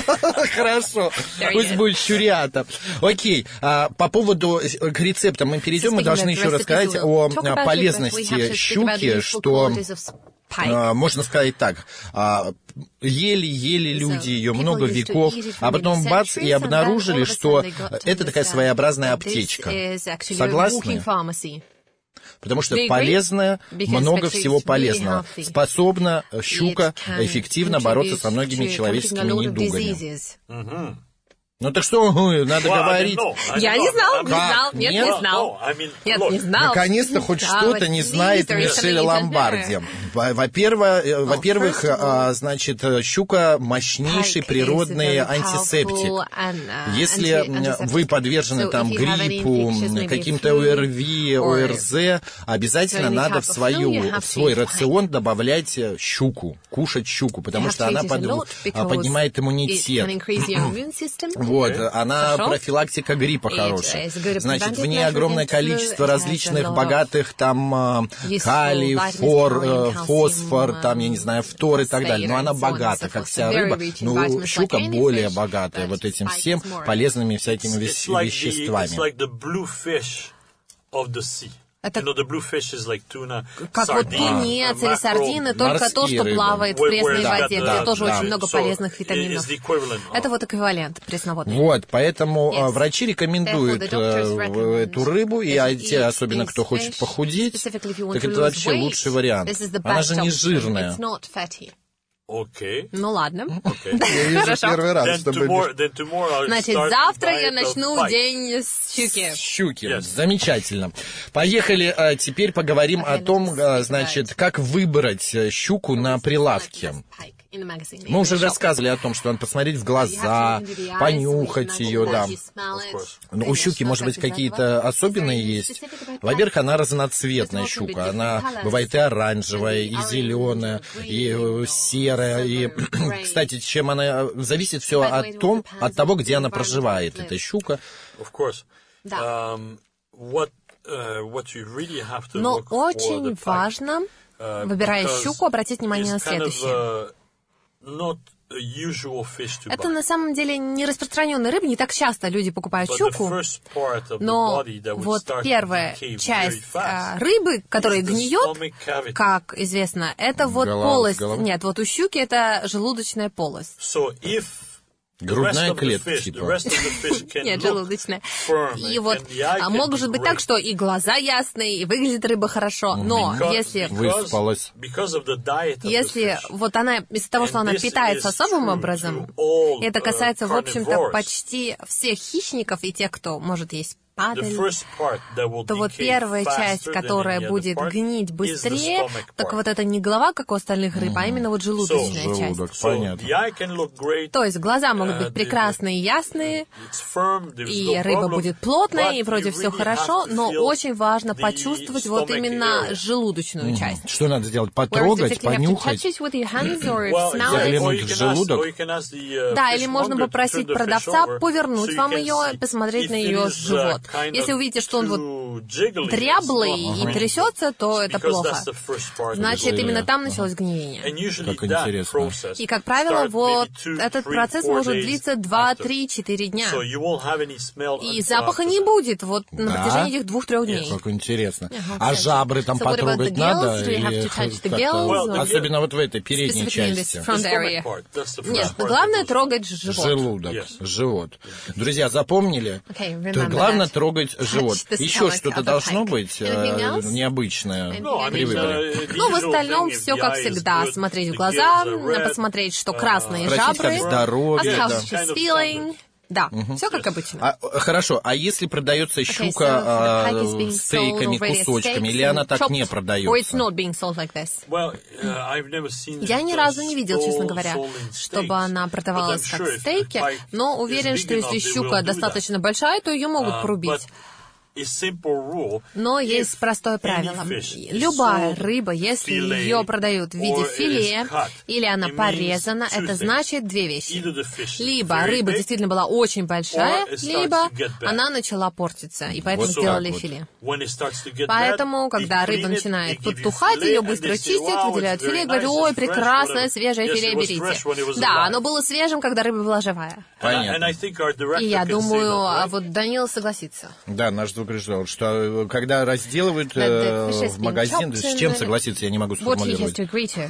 Speaker 4: Хорошо,
Speaker 6: There
Speaker 4: пусть
Speaker 6: you go.
Speaker 4: будет щурята. Окей, а, по поводу э, к рецептам мы перейдем, мы
Speaker 6: Speaking
Speaker 4: должны
Speaker 6: of
Speaker 4: еще
Speaker 6: recipes,
Speaker 4: рассказать
Speaker 6: we'll
Speaker 4: о
Speaker 6: talk
Speaker 4: а,
Speaker 6: about it, but we have
Speaker 4: полезности
Speaker 6: to speak about the
Speaker 4: щуки,
Speaker 6: useful
Speaker 4: что
Speaker 6: qualities of pike.
Speaker 4: а, можно сказать так, а, ели-ели люди ее
Speaker 6: people
Speaker 4: много
Speaker 6: used to
Speaker 4: веков,
Speaker 6: eat it for
Speaker 4: а потом
Speaker 6: many
Speaker 4: бац, и
Speaker 6: centuries, and then
Speaker 4: обнаружили,
Speaker 6: all of a
Speaker 4: что
Speaker 6: sudden they got to
Speaker 4: это такая
Speaker 6: understand
Speaker 4: своеобразная
Speaker 6: that
Speaker 4: аптечка.
Speaker 6: this is actually a
Speaker 4: Согласны?
Speaker 6: walking pharmacy.
Speaker 4: Потому что
Speaker 6: They agree?
Speaker 4: полезная,
Speaker 6: Because
Speaker 4: много
Speaker 6: actually
Speaker 4: всего
Speaker 6: it's really
Speaker 4: полезного.
Speaker 6: healthy.
Speaker 4: Способна щука
Speaker 6: It can
Speaker 4: эффективно бороться со
Speaker 6: contribute
Speaker 4: многими
Speaker 6: to
Speaker 4: человеческими
Speaker 6: combating a lot of
Speaker 4: недугами.
Speaker 6: diseases.
Speaker 4: Ну так что, надо
Speaker 5: Well, I
Speaker 4: говорить.
Speaker 5: didn't know. I
Speaker 6: Я
Speaker 5: didn't
Speaker 6: не
Speaker 5: know.
Speaker 6: знал,
Speaker 5: I
Speaker 6: не
Speaker 5: mean,
Speaker 6: знал, нет,
Speaker 4: Нет?
Speaker 6: не знал.
Speaker 5: No, I mean,
Speaker 6: Нет,
Speaker 5: look,
Speaker 6: не знал.
Speaker 4: Наконец-то хоть
Speaker 6: Да,
Speaker 4: что-то
Speaker 6: вот
Speaker 4: не
Speaker 6: these
Speaker 4: знает
Speaker 6: are
Speaker 4: Мишель
Speaker 6: something
Speaker 4: Ломбарди.
Speaker 6: you
Speaker 4: Во- Во-первых, э, во-первых,
Speaker 6: first of all,
Speaker 4: а, значит, щука мощнейший
Speaker 6: Pike
Speaker 4: природный
Speaker 6: is a very
Speaker 4: антисептик.
Speaker 6: powerful and, uh,
Speaker 4: Если
Speaker 6: anti-
Speaker 4: м,
Speaker 6: antiseptic.
Speaker 4: вы подвержены
Speaker 6: So
Speaker 4: там
Speaker 6: if you have any
Speaker 4: гриппу,
Speaker 6: infectious, maybe
Speaker 4: каким-то
Speaker 6: flu
Speaker 4: ОРВИ,
Speaker 6: or
Speaker 4: ОРЗ, обязательно
Speaker 6: any
Speaker 4: надо
Speaker 6: type
Speaker 4: в,
Speaker 6: of
Speaker 4: свою,
Speaker 6: flu, you have
Speaker 4: в свой
Speaker 6: to eat
Speaker 4: рацион добавлять э, щуку, кушать щуку, потому
Speaker 6: You
Speaker 4: что
Speaker 6: have to
Speaker 4: она
Speaker 6: eat it a
Speaker 4: под-
Speaker 6: lot
Speaker 4: а,
Speaker 6: because
Speaker 4: поднимает
Speaker 6: it
Speaker 4: иммунитет.
Speaker 6: can increase your immune system.
Speaker 4: Вот, она
Speaker 6: Хорошо.
Speaker 4: профилактика гриппа
Speaker 6: It
Speaker 4: хорошая.
Speaker 6: is good
Speaker 4: Значит, в
Speaker 6: preventive
Speaker 4: ней
Speaker 6: measure
Speaker 4: огромное
Speaker 6: against flu.
Speaker 4: количество
Speaker 6: It has a
Speaker 4: различных
Speaker 6: lot of
Speaker 4: богатых там а,
Speaker 6: useful
Speaker 4: калий,
Speaker 6: vitamins,
Speaker 4: фор,
Speaker 6: calcium,
Speaker 4: э, фосфор,
Speaker 6: calcium,
Speaker 4: там, я не знаю, фтор и так далее. Но
Speaker 6: phosphate
Speaker 4: она
Speaker 6: and so on and
Speaker 4: богата,
Speaker 6: so
Speaker 4: как
Speaker 6: forth.
Speaker 4: вся
Speaker 6: So very
Speaker 4: рыба.
Speaker 6: rich in
Speaker 4: Ну,
Speaker 6: vitamins
Speaker 4: щука
Speaker 6: like any
Speaker 4: более
Speaker 6: fish,
Speaker 4: богатая
Speaker 6: but
Speaker 4: вот этим
Speaker 6: pike
Speaker 4: всем
Speaker 6: is more.
Speaker 4: полезными всякими
Speaker 5: It's
Speaker 4: вещ-
Speaker 5: like the,
Speaker 4: веществами.
Speaker 5: it's like the blue fish of the sea.
Speaker 6: Это
Speaker 5: you know, the blue fish is like tuna,
Speaker 6: как вот тунец или сардины, только то, что
Speaker 4: рыбы.
Speaker 6: плавает в пресной
Speaker 5: Да,
Speaker 6: воде,
Speaker 5: да,
Speaker 6: где тоже
Speaker 4: да.
Speaker 6: очень много
Speaker 5: So,
Speaker 6: полезных витаминов. Это вот эквивалент пресноводный.
Speaker 4: Вот, поэтому
Speaker 6: Yes.
Speaker 4: врачи рекомендуют
Speaker 6: Therefore, the doctors
Speaker 4: э,
Speaker 6: recommend
Speaker 4: эту рыбу, и
Speaker 6: that
Speaker 4: а
Speaker 6: you
Speaker 4: те,
Speaker 6: eat
Speaker 4: особенно кто
Speaker 6: this
Speaker 4: хочет
Speaker 6: fish,
Speaker 4: похудеть,
Speaker 6: specifically if you want
Speaker 4: так
Speaker 6: to
Speaker 4: это
Speaker 6: lose
Speaker 4: вообще
Speaker 6: weight,
Speaker 4: лучший вариант.
Speaker 6: this is the
Speaker 4: Она
Speaker 6: best
Speaker 4: же не
Speaker 6: option.
Speaker 4: жирная.
Speaker 6: It's not fatty.
Speaker 5: Okay.
Speaker 6: Ну ладно.
Speaker 5: Okay.
Speaker 4: Я вижу
Speaker 6: Хорошо.
Speaker 4: первый раз,
Speaker 5: Then
Speaker 4: чтобы...
Speaker 5: tomorrow, then tomorrow I'll
Speaker 6: Значит,
Speaker 5: start
Speaker 6: завтра
Speaker 5: the
Speaker 6: я
Speaker 5: diet of
Speaker 6: начну
Speaker 5: pike.
Speaker 6: день с щуки.
Speaker 4: Щуки.
Speaker 5: Yes.
Speaker 4: Замечательно. Поехали, а, теперь поговорим о том, а, значит, как выбрать э, щуку на прилавке. Мы уже рассказывали о том, что надо посмотреть в глаза, понюхать ее, да. Но у щуки, может быть, какие-то особенные есть. Во-первых, она разноцветная щука. Она бывает и оранжевая, и зеленая, и э, серая. И, кстати, чем она зависит все от том, от того, где она проживает, эта щука.
Speaker 5: Of course.
Speaker 6: Да.
Speaker 5: Um, what, uh, what you really have to
Speaker 6: Но
Speaker 5: look for the
Speaker 6: очень
Speaker 5: pike,
Speaker 6: важно,
Speaker 5: uh,
Speaker 6: выбирая
Speaker 5: because
Speaker 6: щуку, обратить внимание на
Speaker 5: it's kind of,
Speaker 6: следующее.
Speaker 5: uh, not a usual fish to
Speaker 6: Это
Speaker 5: buy.
Speaker 6: на самом деле не распространенная рыба, не так часто люди покупают
Speaker 5: But the
Speaker 6: щуку,
Speaker 5: first part of the
Speaker 6: но
Speaker 5: body that would
Speaker 6: вот
Speaker 5: start to
Speaker 6: первая
Speaker 5: decay very
Speaker 6: часть а,
Speaker 5: fast
Speaker 6: рыбы, которая
Speaker 5: is the
Speaker 6: гниет,
Speaker 5: stomach cavity.
Speaker 6: как известно, это вот
Speaker 4: Голова-
Speaker 6: полость.
Speaker 4: голова.
Speaker 6: Нет, вот у щуки это желудочная полость.
Speaker 5: So if the
Speaker 4: Грудная
Speaker 5: rest of the
Speaker 4: клетка,
Speaker 5: fish-
Speaker 4: типа.
Speaker 5: the rest of the fish can
Speaker 6: Нет,
Speaker 5: look
Speaker 6: желудочная.
Speaker 5: firm,
Speaker 6: И
Speaker 5: and
Speaker 6: вот
Speaker 5: the eye
Speaker 6: а
Speaker 5: can
Speaker 6: может
Speaker 5: be
Speaker 6: быть так,
Speaker 5: great.
Speaker 6: что и глаза ясные, и выглядит рыба хорошо, но
Speaker 5: Because-
Speaker 6: если...
Speaker 5: because-
Speaker 4: Выспалась.
Speaker 5: because of the diet of the
Speaker 6: Если
Speaker 5: fish.
Speaker 6: вот она, из-за того, что
Speaker 5: And
Speaker 6: она
Speaker 5: this
Speaker 6: питается
Speaker 5: is
Speaker 6: особым
Speaker 5: true
Speaker 6: образом,
Speaker 5: to all,
Speaker 6: и это
Speaker 5: uh,
Speaker 6: касается, в общем-то,
Speaker 5: carnivores.
Speaker 6: почти всех хищников и тех, кто может есть
Speaker 5: The
Speaker 6: падаль,
Speaker 5: first part that will
Speaker 6: то вот
Speaker 5: decay
Speaker 6: первая часть,
Speaker 5: faster than
Speaker 6: которая
Speaker 5: any other
Speaker 6: будет
Speaker 5: part
Speaker 6: гнить
Speaker 5: is the
Speaker 6: быстрее,
Speaker 5: stomach
Speaker 6: так
Speaker 5: part.
Speaker 6: вот это не голова, как у остальных рыб, а именно вот желудочная
Speaker 5: So,
Speaker 6: часть.
Speaker 4: Желудок,
Speaker 5: So
Speaker 4: понятно.
Speaker 5: the eye can look great,
Speaker 6: То есть глаза могут
Speaker 5: uh,
Speaker 6: быть прекрасные и ясные,
Speaker 5: it's firm, there's
Speaker 6: и
Speaker 5: no
Speaker 6: рыба
Speaker 5: problem,
Speaker 6: будет плотная,
Speaker 5: but
Speaker 6: и вроде
Speaker 5: you
Speaker 6: все
Speaker 5: really
Speaker 6: хорошо,
Speaker 5: have to
Speaker 6: но
Speaker 5: feel
Speaker 6: очень важно
Speaker 5: the
Speaker 6: почувствовать вот
Speaker 5: stomach
Speaker 6: именно
Speaker 5: area.
Speaker 6: желудочную часть.
Speaker 4: Что надо сделать?
Speaker 6: Whereas
Speaker 4: Потрогать,
Speaker 6: if you have to
Speaker 4: понюхать?
Speaker 6: touch it with your hands or
Speaker 5: Well,
Speaker 6: smell
Speaker 5: yeah,
Speaker 6: it.
Speaker 5: or
Speaker 4: Заглянуть
Speaker 5: you
Speaker 4: в
Speaker 5: can ask-
Speaker 4: желудок?
Speaker 5: or you can ask the, uh,
Speaker 6: Да, или можно
Speaker 5: fishmonger to
Speaker 6: попросить
Speaker 5: turn the fish
Speaker 6: продавца
Speaker 5: over,
Speaker 6: повернуть
Speaker 5: so you
Speaker 6: вам
Speaker 5: can
Speaker 6: ее
Speaker 5: see
Speaker 6: и посмотреть
Speaker 5: if
Speaker 6: на
Speaker 5: it
Speaker 6: ее
Speaker 5: is, uh,
Speaker 6: живот.
Speaker 5: kind
Speaker 6: Если
Speaker 5: of
Speaker 6: увидите, что он вот
Speaker 5: too jiggly, it's
Speaker 6: дряблый
Speaker 5: not
Speaker 6: и
Speaker 5: right.
Speaker 6: трясется, то это
Speaker 5: Because
Speaker 6: плохо.
Speaker 5: that's the first part of the
Speaker 6: Значит,
Speaker 5: disease.
Speaker 6: именно там началось гниение.
Speaker 5: And usually
Speaker 4: Как
Speaker 5: that
Speaker 4: интересно.
Speaker 5: process
Speaker 6: И, как правило,
Speaker 5: starts
Speaker 6: вот
Speaker 5: maybe two,
Speaker 6: этот
Speaker 5: three,
Speaker 6: процесс
Speaker 5: four
Speaker 6: может
Speaker 5: days
Speaker 6: длиться два,
Speaker 5: after.
Speaker 6: три, четыре дня.
Speaker 5: So you won't have any smell
Speaker 6: И
Speaker 5: until
Speaker 6: запаха
Speaker 5: after
Speaker 6: не
Speaker 5: that.
Speaker 6: будет вот на
Speaker 4: Да?
Speaker 6: протяжении этих двух-трех дней.
Speaker 4: Как интересно.
Speaker 6: Ага,
Speaker 4: А
Speaker 6: кстати.
Speaker 4: жабры там
Speaker 6: So what about
Speaker 4: потрогать
Speaker 6: the
Speaker 4: надо?
Speaker 6: gills? Do you have
Speaker 4: Или
Speaker 6: to touch the
Speaker 4: как-то?
Speaker 6: gills?
Speaker 5: Well,
Speaker 4: Особенно вот в этой передней
Speaker 6: Specifically in this
Speaker 4: части.
Speaker 5: The
Speaker 6: front
Speaker 5: stomach
Speaker 6: area.
Speaker 5: part, that's the first
Speaker 6: Нет,
Speaker 5: part
Speaker 6: главное
Speaker 5: that goes-
Speaker 6: трогать живот.
Speaker 4: Желудок,
Speaker 5: Yes.
Speaker 4: живот. Друзья, запомнили?
Speaker 6: Okay,
Speaker 4: То
Speaker 6: remember
Speaker 4: главное
Speaker 6: that.
Speaker 4: трогать живот.
Speaker 6: the
Speaker 4: Еще
Speaker 6: stomach
Speaker 4: что-то
Speaker 6: of the
Speaker 4: должно
Speaker 6: pike.
Speaker 4: быть
Speaker 6: Anything
Speaker 4: э,
Speaker 6: else?
Speaker 4: необычное
Speaker 5: No, I
Speaker 4: при
Speaker 5: mean,
Speaker 4: выборе.
Speaker 5: uh, the
Speaker 6: Ну, в
Speaker 5: usual
Speaker 6: остальном
Speaker 5: thing, if
Speaker 6: все
Speaker 5: the
Speaker 6: как
Speaker 5: eye is
Speaker 6: всегда.
Speaker 5: good,
Speaker 6: Смотреть в
Speaker 5: the
Speaker 6: глаза,
Speaker 5: gills are red,
Speaker 6: посмотреть, что
Speaker 5: uh,
Speaker 6: красные
Speaker 4: Спросить,
Speaker 6: жабры.
Speaker 4: как здоровье,
Speaker 6: Ask
Speaker 4: да.
Speaker 6: how she's feeling. Да, все как обычно.
Speaker 4: А, хорошо, а если продается
Speaker 6: Okay,
Speaker 4: щука
Speaker 6: so the pike is
Speaker 4: а,
Speaker 6: being
Speaker 4: стейками,
Speaker 6: sold already as
Speaker 4: кусочками,
Speaker 6: steaks
Speaker 4: или она
Speaker 6: and
Speaker 4: так
Speaker 6: chopped,
Speaker 4: не
Speaker 6: or it's
Speaker 4: продается?
Speaker 6: not being sold like this.
Speaker 5: Well, uh, I've never seen
Speaker 6: Я ни
Speaker 5: it
Speaker 6: разу не видел, честно
Speaker 5: sold-
Speaker 6: говоря,
Speaker 5: sold in
Speaker 6: чтобы
Speaker 5: steaks.
Speaker 6: она
Speaker 5: But
Speaker 6: продавалась
Speaker 5: I'm
Speaker 6: как
Speaker 5: sure if the
Speaker 6: стейки,
Speaker 5: pike
Speaker 6: но
Speaker 5: is
Speaker 6: уверен,
Speaker 5: big
Speaker 6: что
Speaker 5: enough,
Speaker 6: если
Speaker 5: they
Speaker 6: щука
Speaker 5: will do that.
Speaker 6: достаточно большая, то ее могут
Speaker 5: Uh,
Speaker 6: порубить.
Speaker 5: but a simple rule,
Speaker 6: Но
Speaker 5: if
Speaker 6: есть простое
Speaker 5: any
Speaker 6: правило.
Speaker 5: fish is
Speaker 6: Любая
Speaker 5: sold
Speaker 6: рыба, если
Speaker 5: filet
Speaker 6: ее продают в виде
Speaker 5: or it is
Speaker 6: филе,
Speaker 5: cut,
Speaker 6: или она
Speaker 5: it means
Speaker 6: порезана,
Speaker 5: two
Speaker 6: это
Speaker 5: things.
Speaker 6: значит две вещи.
Speaker 5: Either the fish is
Speaker 6: Либо
Speaker 5: very
Speaker 6: рыба
Speaker 5: big,
Speaker 6: действительно была очень большая,
Speaker 5: or it starts
Speaker 6: либо
Speaker 5: to get bad.
Speaker 6: она начала портиться, и поэтому
Speaker 4: Вот так
Speaker 6: сделали
Speaker 4: вот.
Speaker 6: филе.
Speaker 5: when it starts to get
Speaker 6: Поэтому,
Speaker 5: bad,
Speaker 6: когда
Speaker 5: they
Speaker 6: рыба
Speaker 5: clean it,
Speaker 6: начинает
Speaker 5: they give you
Speaker 6: подтухать,
Speaker 5: filet,
Speaker 6: ее
Speaker 5: and
Speaker 6: быстро
Speaker 5: they say,
Speaker 6: чистят,
Speaker 5: "Wow,
Speaker 6: выделяют
Speaker 5: it's very
Speaker 6: филе и говорят:
Speaker 5: nice,
Speaker 6: ой,
Speaker 5: it's fresh,
Speaker 6: прекрасное,
Speaker 5: whatever."
Speaker 6: свежее
Speaker 5: Yes,
Speaker 6: филе,
Speaker 5: it was
Speaker 6: берите.
Speaker 5: fresh when it was
Speaker 6: Да,
Speaker 5: alive.
Speaker 6: оно было свежим, когда рыба была живая.
Speaker 5: And I-
Speaker 4: Понятно.
Speaker 5: and I think our director
Speaker 6: И я
Speaker 5: can say
Speaker 6: думаю,
Speaker 5: that,
Speaker 6: а
Speaker 5: right?
Speaker 6: вот Данил согласится.
Speaker 4: Да, наш звукорежиссер, что когда разделывают
Speaker 6: That the
Speaker 4: э,
Speaker 6: fish has
Speaker 4: в
Speaker 6: been
Speaker 4: магазин,
Speaker 6: chopped
Speaker 4: с чем
Speaker 6: and-
Speaker 4: согласиться, я не могу
Speaker 6: What he has
Speaker 4: сформулировать.
Speaker 6: to agree to.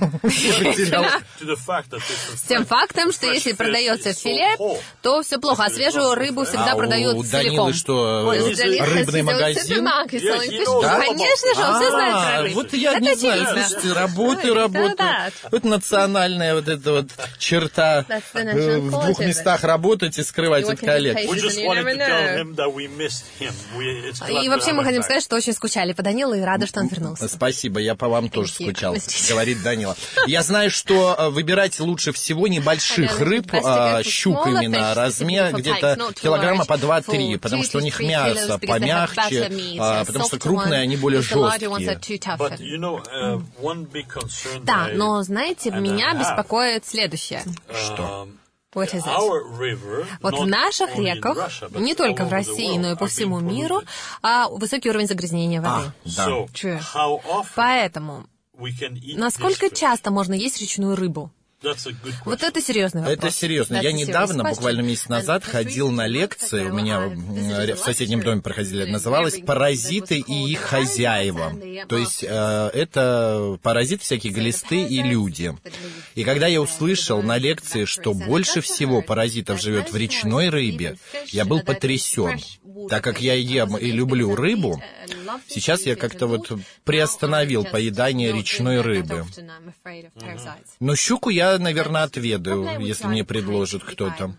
Speaker 5: To the fact that this is
Speaker 6: С тем фактом, что
Speaker 5: fresh
Speaker 6: если
Speaker 5: fish
Speaker 6: продается
Speaker 5: is so
Speaker 6: филе,
Speaker 5: whole.
Speaker 6: то все плохо, а свежую рыбу всегда
Speaker 4: А
Speaker 6: продают
Speaker 4: у
Speaker 6: целиком.
Speaker 4: Данилы что,
Speaker 5: Ой,
Speaker 6: У
Speaker 5: если
Speaker 6: Данила
Speaker 4: рыбный
Speaker 6: есть
Speaker 4: магазин?
Speaker 6: супермаркет,
Speaker 5: Я
Speaker 6: selling
Speaker 5: не
Speaker 6: fish.
Speaker 5: знал.
Speaker 6: Да, конечно же, он все знает про
Speaker 4: А,
Speaker 6: рыбу.
Speaker 4: вот я
Speaker 6: Это
Speaker 4: не знаю,
Speaker 6: очевидно.
Speaker 4: слушайте, работаю,
Speaker 6: Ой,
Speaker 4: работаю.
Speaker 6: да-да.
Speaker 4: Вот национальная вот эта вот черта
Speaker 6: That's the
Speaker 4: э,
Speaker 6: national
Speaker 4: в двух
Speaker 6: quality.
Speaker 4: местах работать и скрывать
Speaker 6: You
Speaker 4: от
Speaker 6: can
Speaker 4: коллег.
Speaker 6: just
Speaker 5: We
Speaker 6: You
Speaker 5: just
Speaker 6: never
Speaker 5: wanted to
Speaker 6: know.
Speaker 5: tell him that we missed him. We, it's glad
Speaker 6: И
Speaker 5: to
Speaker 6: вообще
Speaker 5: have
Speaker 6: мы
Speaker 5: him
Speaker 6: хотим
Speaker 5: back.
Speaker 6: сказать, что очень скучали по Данилу и рады, что он вернулся.
Speaker 4: Спасибо, я по вам тоже
Speaker 6: you.
Speaker 4: скучал,
Speaker 6: Простите.
Speaker 4: говорит Данила. Я знаю, что э, выбирать лучше всего небольших
Speaker 6: Понятно.
Speaker 4: рыб,
Speaker 6: Best to go
Speaker 4: а,
Speaker 6: for
Speaker 4: щук
Speaker 6: smaller
Speaker 4: именно,
Speaker 6: fish,
Speaker 4: размер
Speaker 6: specifically for
Speaker 4: где-то
Speaker 6: pikes, not too
Speaker 4: килограмма
Speaker 6: large,
Speaker 4: по два-три,
Speaker 6: for
Speaker 4: потому
Speaker 6: two
Speaker 4: что у
Speaker 6: to
Speaker 4: них
Speaker 6: three
Speaker 4: мясо
Speaker 6: kilos, because they have
Speaker 4: помягче,
Speaker 6: better meat,
Speaker 4: а,
Speaker 6: uh,
Speaker 4: потому что
Speaker 6: softer
Speaker 4: крупные,
Speaker 6: ones,
Speaker 4: они более
Speaker 6: because the larger ones are
Speaker 4: жесткие.
Speaker 6: too tough.
Speaker 5: But, you know, uh, one big concern
Speaker 6: Да,
Speaker 5: that I-
Speaker 6: но, знаете,
Speaker 5: and
Speaker 6: меня
Speaker 5: I have,
Speaker 6: беспокоит следующее.
Speaker 4: Что?
Speaker 5: um,
Speaker 6: What is it?
Speaker 5: our river,
Speaker 6: Вот в
Speaker 5: not
Speaker 6: наших
Speaker 5: only in
Speaker 6: реках,
Speaker 5: Russia, but
Speaker 6: не только
Speaker 5: all
Speaker 6: в
Speaker 5: over the
Speaker 6: России,
Speaker 5: world,
Speaker 6: но и по
Speaker 5: are
Speaker 6: всему
Speaker 5: being
Speaker 6: миру,
Speaker 5: polluted.
Speaker 6: а, высокий уровень загрязнения воды.
Speaker 4: А, да.
Speaker 5: So,
Speaker 6: True.
Speaker 5: how often
Speaker 6: Поэтому,
Speaker 5: we can eat
Speaker 6: насколько
Speaker 5: this fish?
Speaker 6: часто можно есть речную рыбу? Вот это серьезный вопрос.
Speaker 4: Это серьезно. Я недавно, буквально месяц назад, ходил на лекции, у меня в соседнем доме проходили, называлась «Паразиты и их хозяева». То есть э, это паразиты, всякие глисты и люди. И когда я услышал на лекции, что больше всего паразитов живет в речной рыбе, я был потрясен. Так как я ем и люблю рыбу, сейчас я как-то вот приостановил поедание речной рыбы. Но щуку я, наверное, отведаю, если мне предложит кто-то.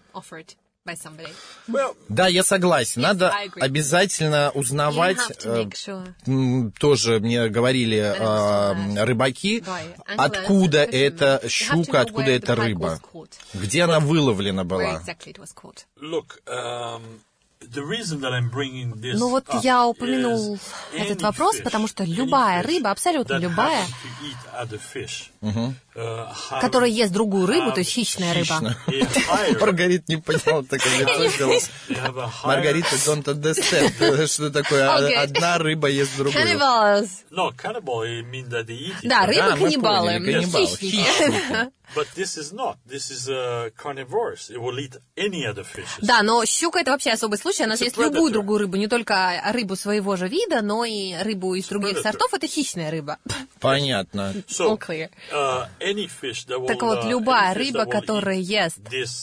Speaker 4: Да, я согласен. Надо обязательно узнавать, э, тоже мне говорили э, рыбаки, откуда эта щука, откуда эта рыба, где она выловлена была.
Speaker 6: Ну вот я упомянул этот вопрос, потому что любая рыба, абсолютно любая, угу. которая ест другую рыбу, то есть хищная рыба.
Speaker 4: Маргарита не поняла, так как Маргарита don't understand, что такое одна рыба ест другую.
Speaker 6: Да, рыбы-каннибалы, хищники. Да, но щука — это вообще особый случай. Она съест любую другую рыбу, не только рыбу своего же вида, но и рыбу из других сортов. Это хищная рыба.
Speaker 4: Понятно.
Speaker 6: All clear. Так вот, любая рыба, которая ест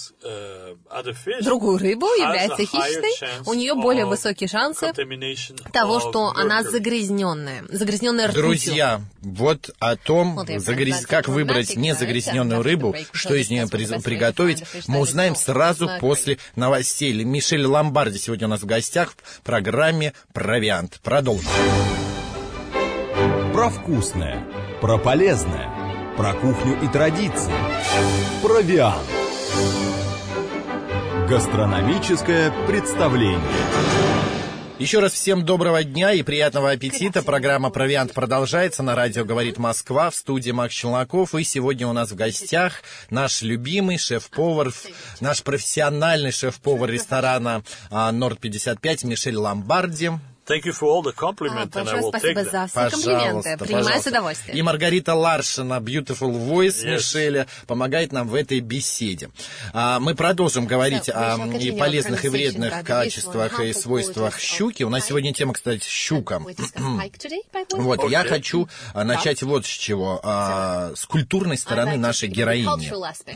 Speaker 6: другую рыбу, является хищной. У нее более высокие шансы того, что она загрязненная, загрязненная ртутью.
Speaker 4: Друзья, вот о том, вот загряз... как выбрать незагрязненную рыбу, что из нее приготовить, мы узнаем сразу после новостей. Мишель Ломбарди сегодня у нас в гостях в программе «Провиант». Продолжим.
Speaker 1: Про вкусное, про полезное, про кухню и традиции. Провиант. Гастрономическое представление.
Speaker 4: Еще раз всем доброго дня и приятного аппетита. Программа «Провиант» продолжается. На радио «Говорит Москва», в студии Макс Челноков. И сегодня у нас в гостях наш любимый шеф-повар, наш профессиональный шеф-повар ресторана Норд пятьдесят пять Мишель Ломбарди.
Speaker 5: Thank you for all the compliments, and I will take them.
Speaker 6: Спасибо за все комплименты. Принимаю с удовольствием.
Speaker 4: И Маргарита Ларшина, Beautiful Voice yes. Мишеля, помогает нам в этой беседе. А, мы продолжим говорить so, о и полезных и вредных качествах и свойствах щуки. У нас сегодня тема, кстати, щука. Вот, okay. Я хочу начать вот с чего. А, с культурной стороны нашей героини.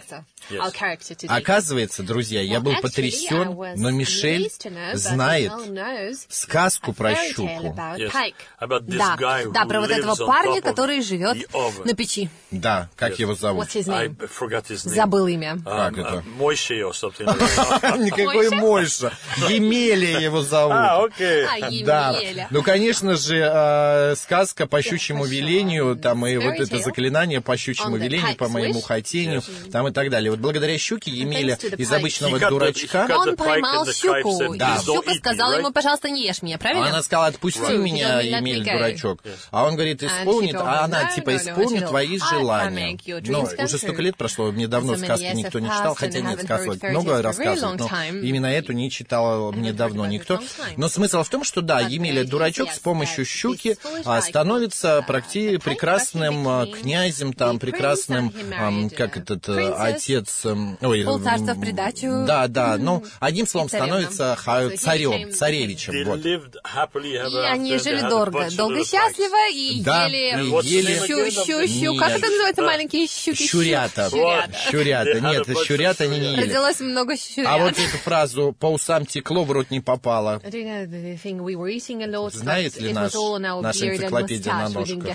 Speaker 4: Yes. Оказывается, друзья, я был потрясен, но Мишель знает сказку про щуку.
Speaker 5: Yes.
Speaker 6: Да, да, про вот этого парня, который живет на печи.
Speaker 4: Да, как yes. его зовут?
Speaker 6: Забыл имя.
Speaker 4: Как это?
Speaker 5: Мойша or something.
Speaker 4: Никакой Мойша. Емеля его зовут.
Speaker 5: А, окей.
Speaker 4: Да. Ну, конечно же, сказка по щучьему велению, там и вот это заклинание по щучьему велению, по моему хотению, там и так далее. Вот благодаря щуке Емеля из обычного дурачка...
Speaker 6: Он поймал щуку. Щука сказала ему, пожалуйста, не ешь меня, правильно?
Speaker 4: Она сказала, отпусти меня, Емель, дурачок. А он говорит, исполнит, а она, типа, исполнит твои желания. Но уже столько лет прошло, мне давно сказки никто не читал, хотя нет, сказок много рассказывают, но именно эту не читал мне давно никто. Но смысл в том, что да, Емеля дурачок с помощью щуки становится практически прекрасным князем, там, прекрасным, как этот отец... Ой,
Speaker 6: полцарства в придачу.
Speaker 4: Да, да, ну, одним словом, становится царем, царевичем, вот.
Speaker 6: И они жили долго, долго счастливо и
Speaker 4: да,
Speaker 6: ели,
Speaker 4: ели...
Speaker 6: Щу, щу, щу. Как это называется, маленькие щуки?
Speaker 4: Щурята. Щурята. Щурята. Нет, щурят они не ели.
Speaker 6: Родилось много щурят.
Speaker 4: А вот эту фразу «по усам текло, в рот не попало». Знает ли наш, наша энциклопедия на ножках?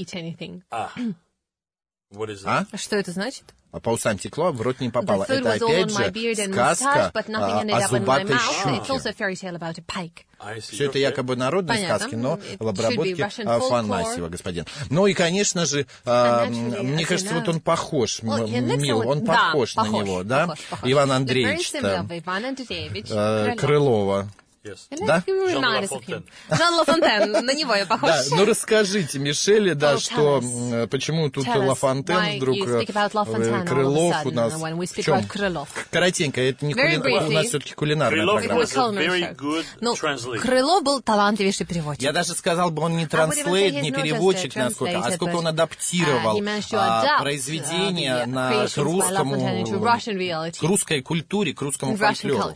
Speaker 5: А?
Speaker 6: Что это значит?
Speaker 4: По усам текло, в рот не попало. Это опять же сказка а, о зубатой щуке. Все это якобы народные Понятно. сказки, но в обработке Афанасьева, господин. Ну и, конечно же, а, мне кажется, вот он похож, мил, он похож
Speaker 6: да,
Speaker 4: на
Speaker 6: похож,
Speaker 4: него, да?
Speaker 6: Похож, похож.
Speaker 4: Иван Андреевич, а, Крылова. Да?
Speaker 6: Жан Лафонтен, на него я похож.
Speaker 4: Да, ну расскажите, Мишеле, да, что почему тут Лафонтен вдруг Крылов у нас. В чем? Коротенько, это не кулинарная, у нас все-таки кулинарная программа.
Speaker 6: Ну, Крылов был талантливейший переводчик.
Speaker 4: Я даже сказал бы, он не транслейт, не переводчик, насколько, а сколько он адаптировал а, произведения на, к русскому, к русской культуре, к русскому фольклору.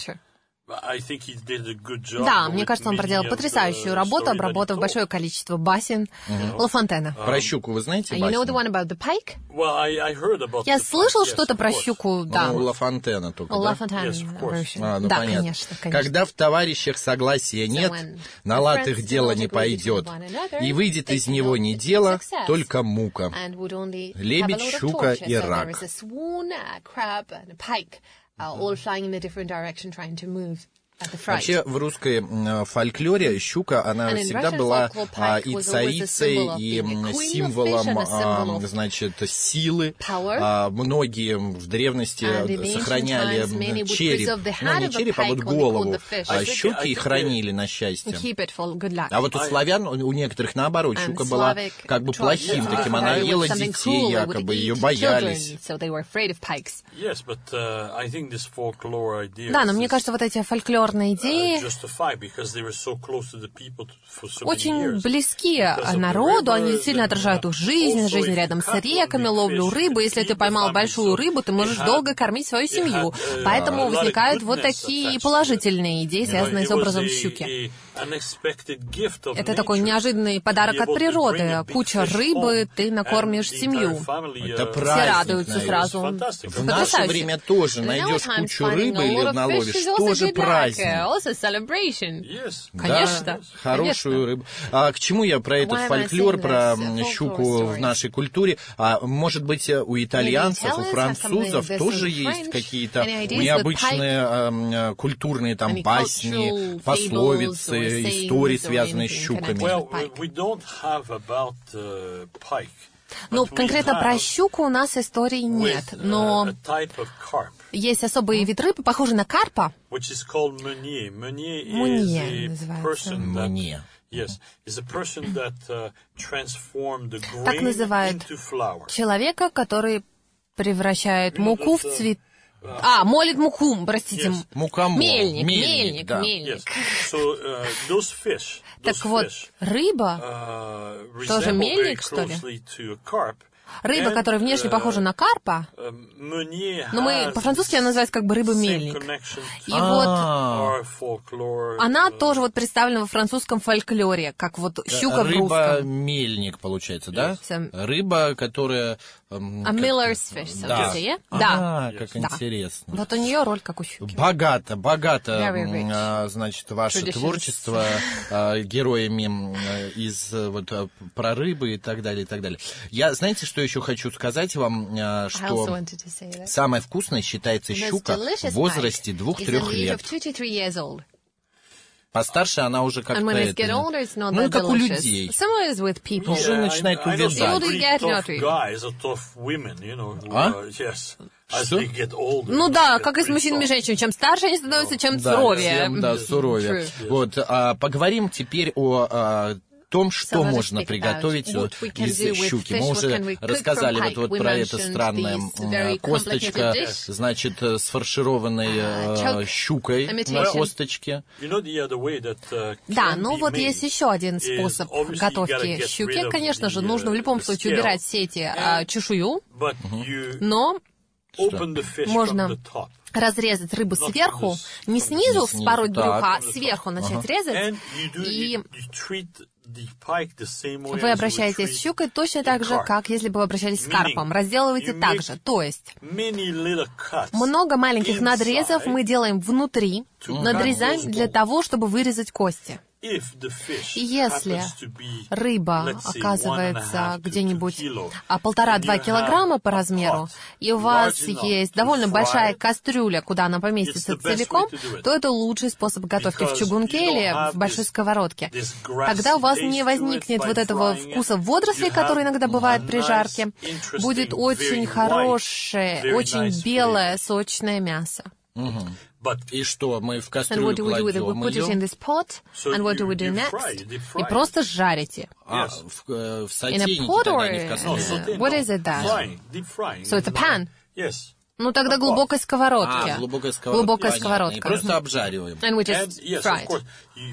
Speaker 6: Да, мне кажется, он проделал потрясающую работу, обработав большое количество басен uh-huh. Лафонтена.
Speaker 4: Про щуку вы знаете басен?
Speaker 6: You know the one about the pike? Я слышал что-то про щуку, да.
Speaker 4: У Лафонтена только,
Speaker 6: да? Лафонтен,
Speaker 4: а, ну,
Speaker 6: да,
Speaker 4: понятно.
Speaker 6: конечно, конечно.
Speaker 4: Когда в товарищах согласия нет, на лад их дело не пойдет, и выйдет из него не дело, только мука. Лебедь, щука и рак.
Speaker 6: Uh, all flying in a different direction, trying to move at the front.
Speaker 4: Вообще в русской фольклоре щука, она всегда была а, и царицей, и символом, а, значит, силы. А, многие в древности сохраняли череп, ну не череп, а вот голову, а щуки хранили на счастье. А вот у славян, у некоторых наоборот, щука была как бы плохим таким, она ела детей якобы, ее боялись.
Speaker 6: Да, но мне кажется, вот эти фольклорные идеи очень близки народу, они сильно отражают их жизнь, жизнь рядом с реками, ловлю рыбы. Если ты поймал большую рыбу, ты можешь долго кормить свою семью. Поэтому возникают вот такие положительные идеи, связанные с образом щуки. Это такой неожиданный подарок от природы. Куча рыбы, ты накормишь семью.
Speaker 4: Это праздник,
Speaker 6: все радуются сразу.
Speaker 4: В наше время тоже найдешь кучу рыбы или наловишь, тоже праздник.
Speaker 6: Конечно.
Speaker 4: Да, хорошую рыбу. А к чему я про этот фольклор, про щуку в нашей культуре? А, может быть, у итальянцев, у французов тоже есть какие-то необычные а, культурные там басни, пословицы, истории, связанные с щуками?
Speaker 6: Ну, конкретно про щуку у нас историй нет, но есть особый вид рыбы, похожий на карпа. Мунье называется.
Speaker 4: Мунье.
Speaker 6: Так называют человека, который превращает муку в цвет. А, молит муку, простите.
Speaker 4: Yes. Мукамол.
Speaker 6: Мельник,
Speaker 4: мельник,
Speaker 6: мельник,
Speaker 4: да.
Speaker 6: мельник.
Speaker 5: Yes. So, uh, those fish, those
Speaker 6: так вот, рыба,
Speaker 5: uh,
Speaker 6: тоже мельник, что ли? Рыба, которая внешне похожа на карпа, но мы по-французски она называется как бы рыба-мельник. И вот она тоже вот представлена во французском фольклоре, как вот щука в русском.
Speaker 4: Рыба-мельник, получается, да? Рыба, которая...
Speaker 6: A miller's fish, so to say, yeah? Да.
Speaker 4: А, как интересно.
Speaker 6: Вот у нее роль как у щуки.
Speaker 4: Богато, богато, значит, ваше творчество героями из вот про рыбы и так далее, и так далее. Я, знаете, что еще хочу сказать вам, что самое вкусное считается щука в возрасте двух-трех лет. Постарше она уже как-то это... Ну, как у людей. Уже начинает увядать. А? Что?
Speaker 6: Ну да, как и с мужчинами и женщинами. Чем старше они становятся, чем да, суровее.
Speaker 4: Тем, да, суровее. Вот, а, поговорим теперь о... А, том, что so можно приготовить из щуки. Мы уже рассказали вот, вот про это странное косточка, значит, сфаршированной uh, щукой на косточке.
Speaker 6: Да, ну вот есть еще один способ готовки щуки. Конечно же, нужно в любом случае убирать все эти uh, чешую, но можно разрезать рыбу сверху, не снизу вспороть брюхо, а сверху начать резать, и вы обращаетесь с щукой точно так же, как если бы вы обращались с карпом. Разделываете так же, то есть много маленьких надрезов мы делаем внутри, надрезаем для того, чтобы вырезать кости. И если рыба оказывается где-нибудь полтора-два килограмма по размеру, и у вас есть довольно большая кастрюля, куда она поместится целиком, то это лучший способ готовки в чугунке или в большой сковородке. Тогда у вас не возникнет вот этого вкуса водорослей, который иногда бывает при жарке. Будет очень хорошее, очень белое, сочное мясо.
Speaker 4: И что, мы в кастрюлю кладем ее?
Speaker 6: И просто жарите.
Speaker 4: А, в, в сотейнике тогда, не в кастрюле.
Speaker 6: What is it then? So it's a pan?
Speaker 5: Yes.
Speaker 6: Ну, тогда глубокой сковородки.
Speaker 4: А, глубокая сковородка.
Speaker 6: Глубокая сковородка.
Speaker 4: И просто обжариваем.
Speaker 6: And we just
Speaker 5: yes,
Speaker 6: fry
Speaker 5: of
Speaker 6: it.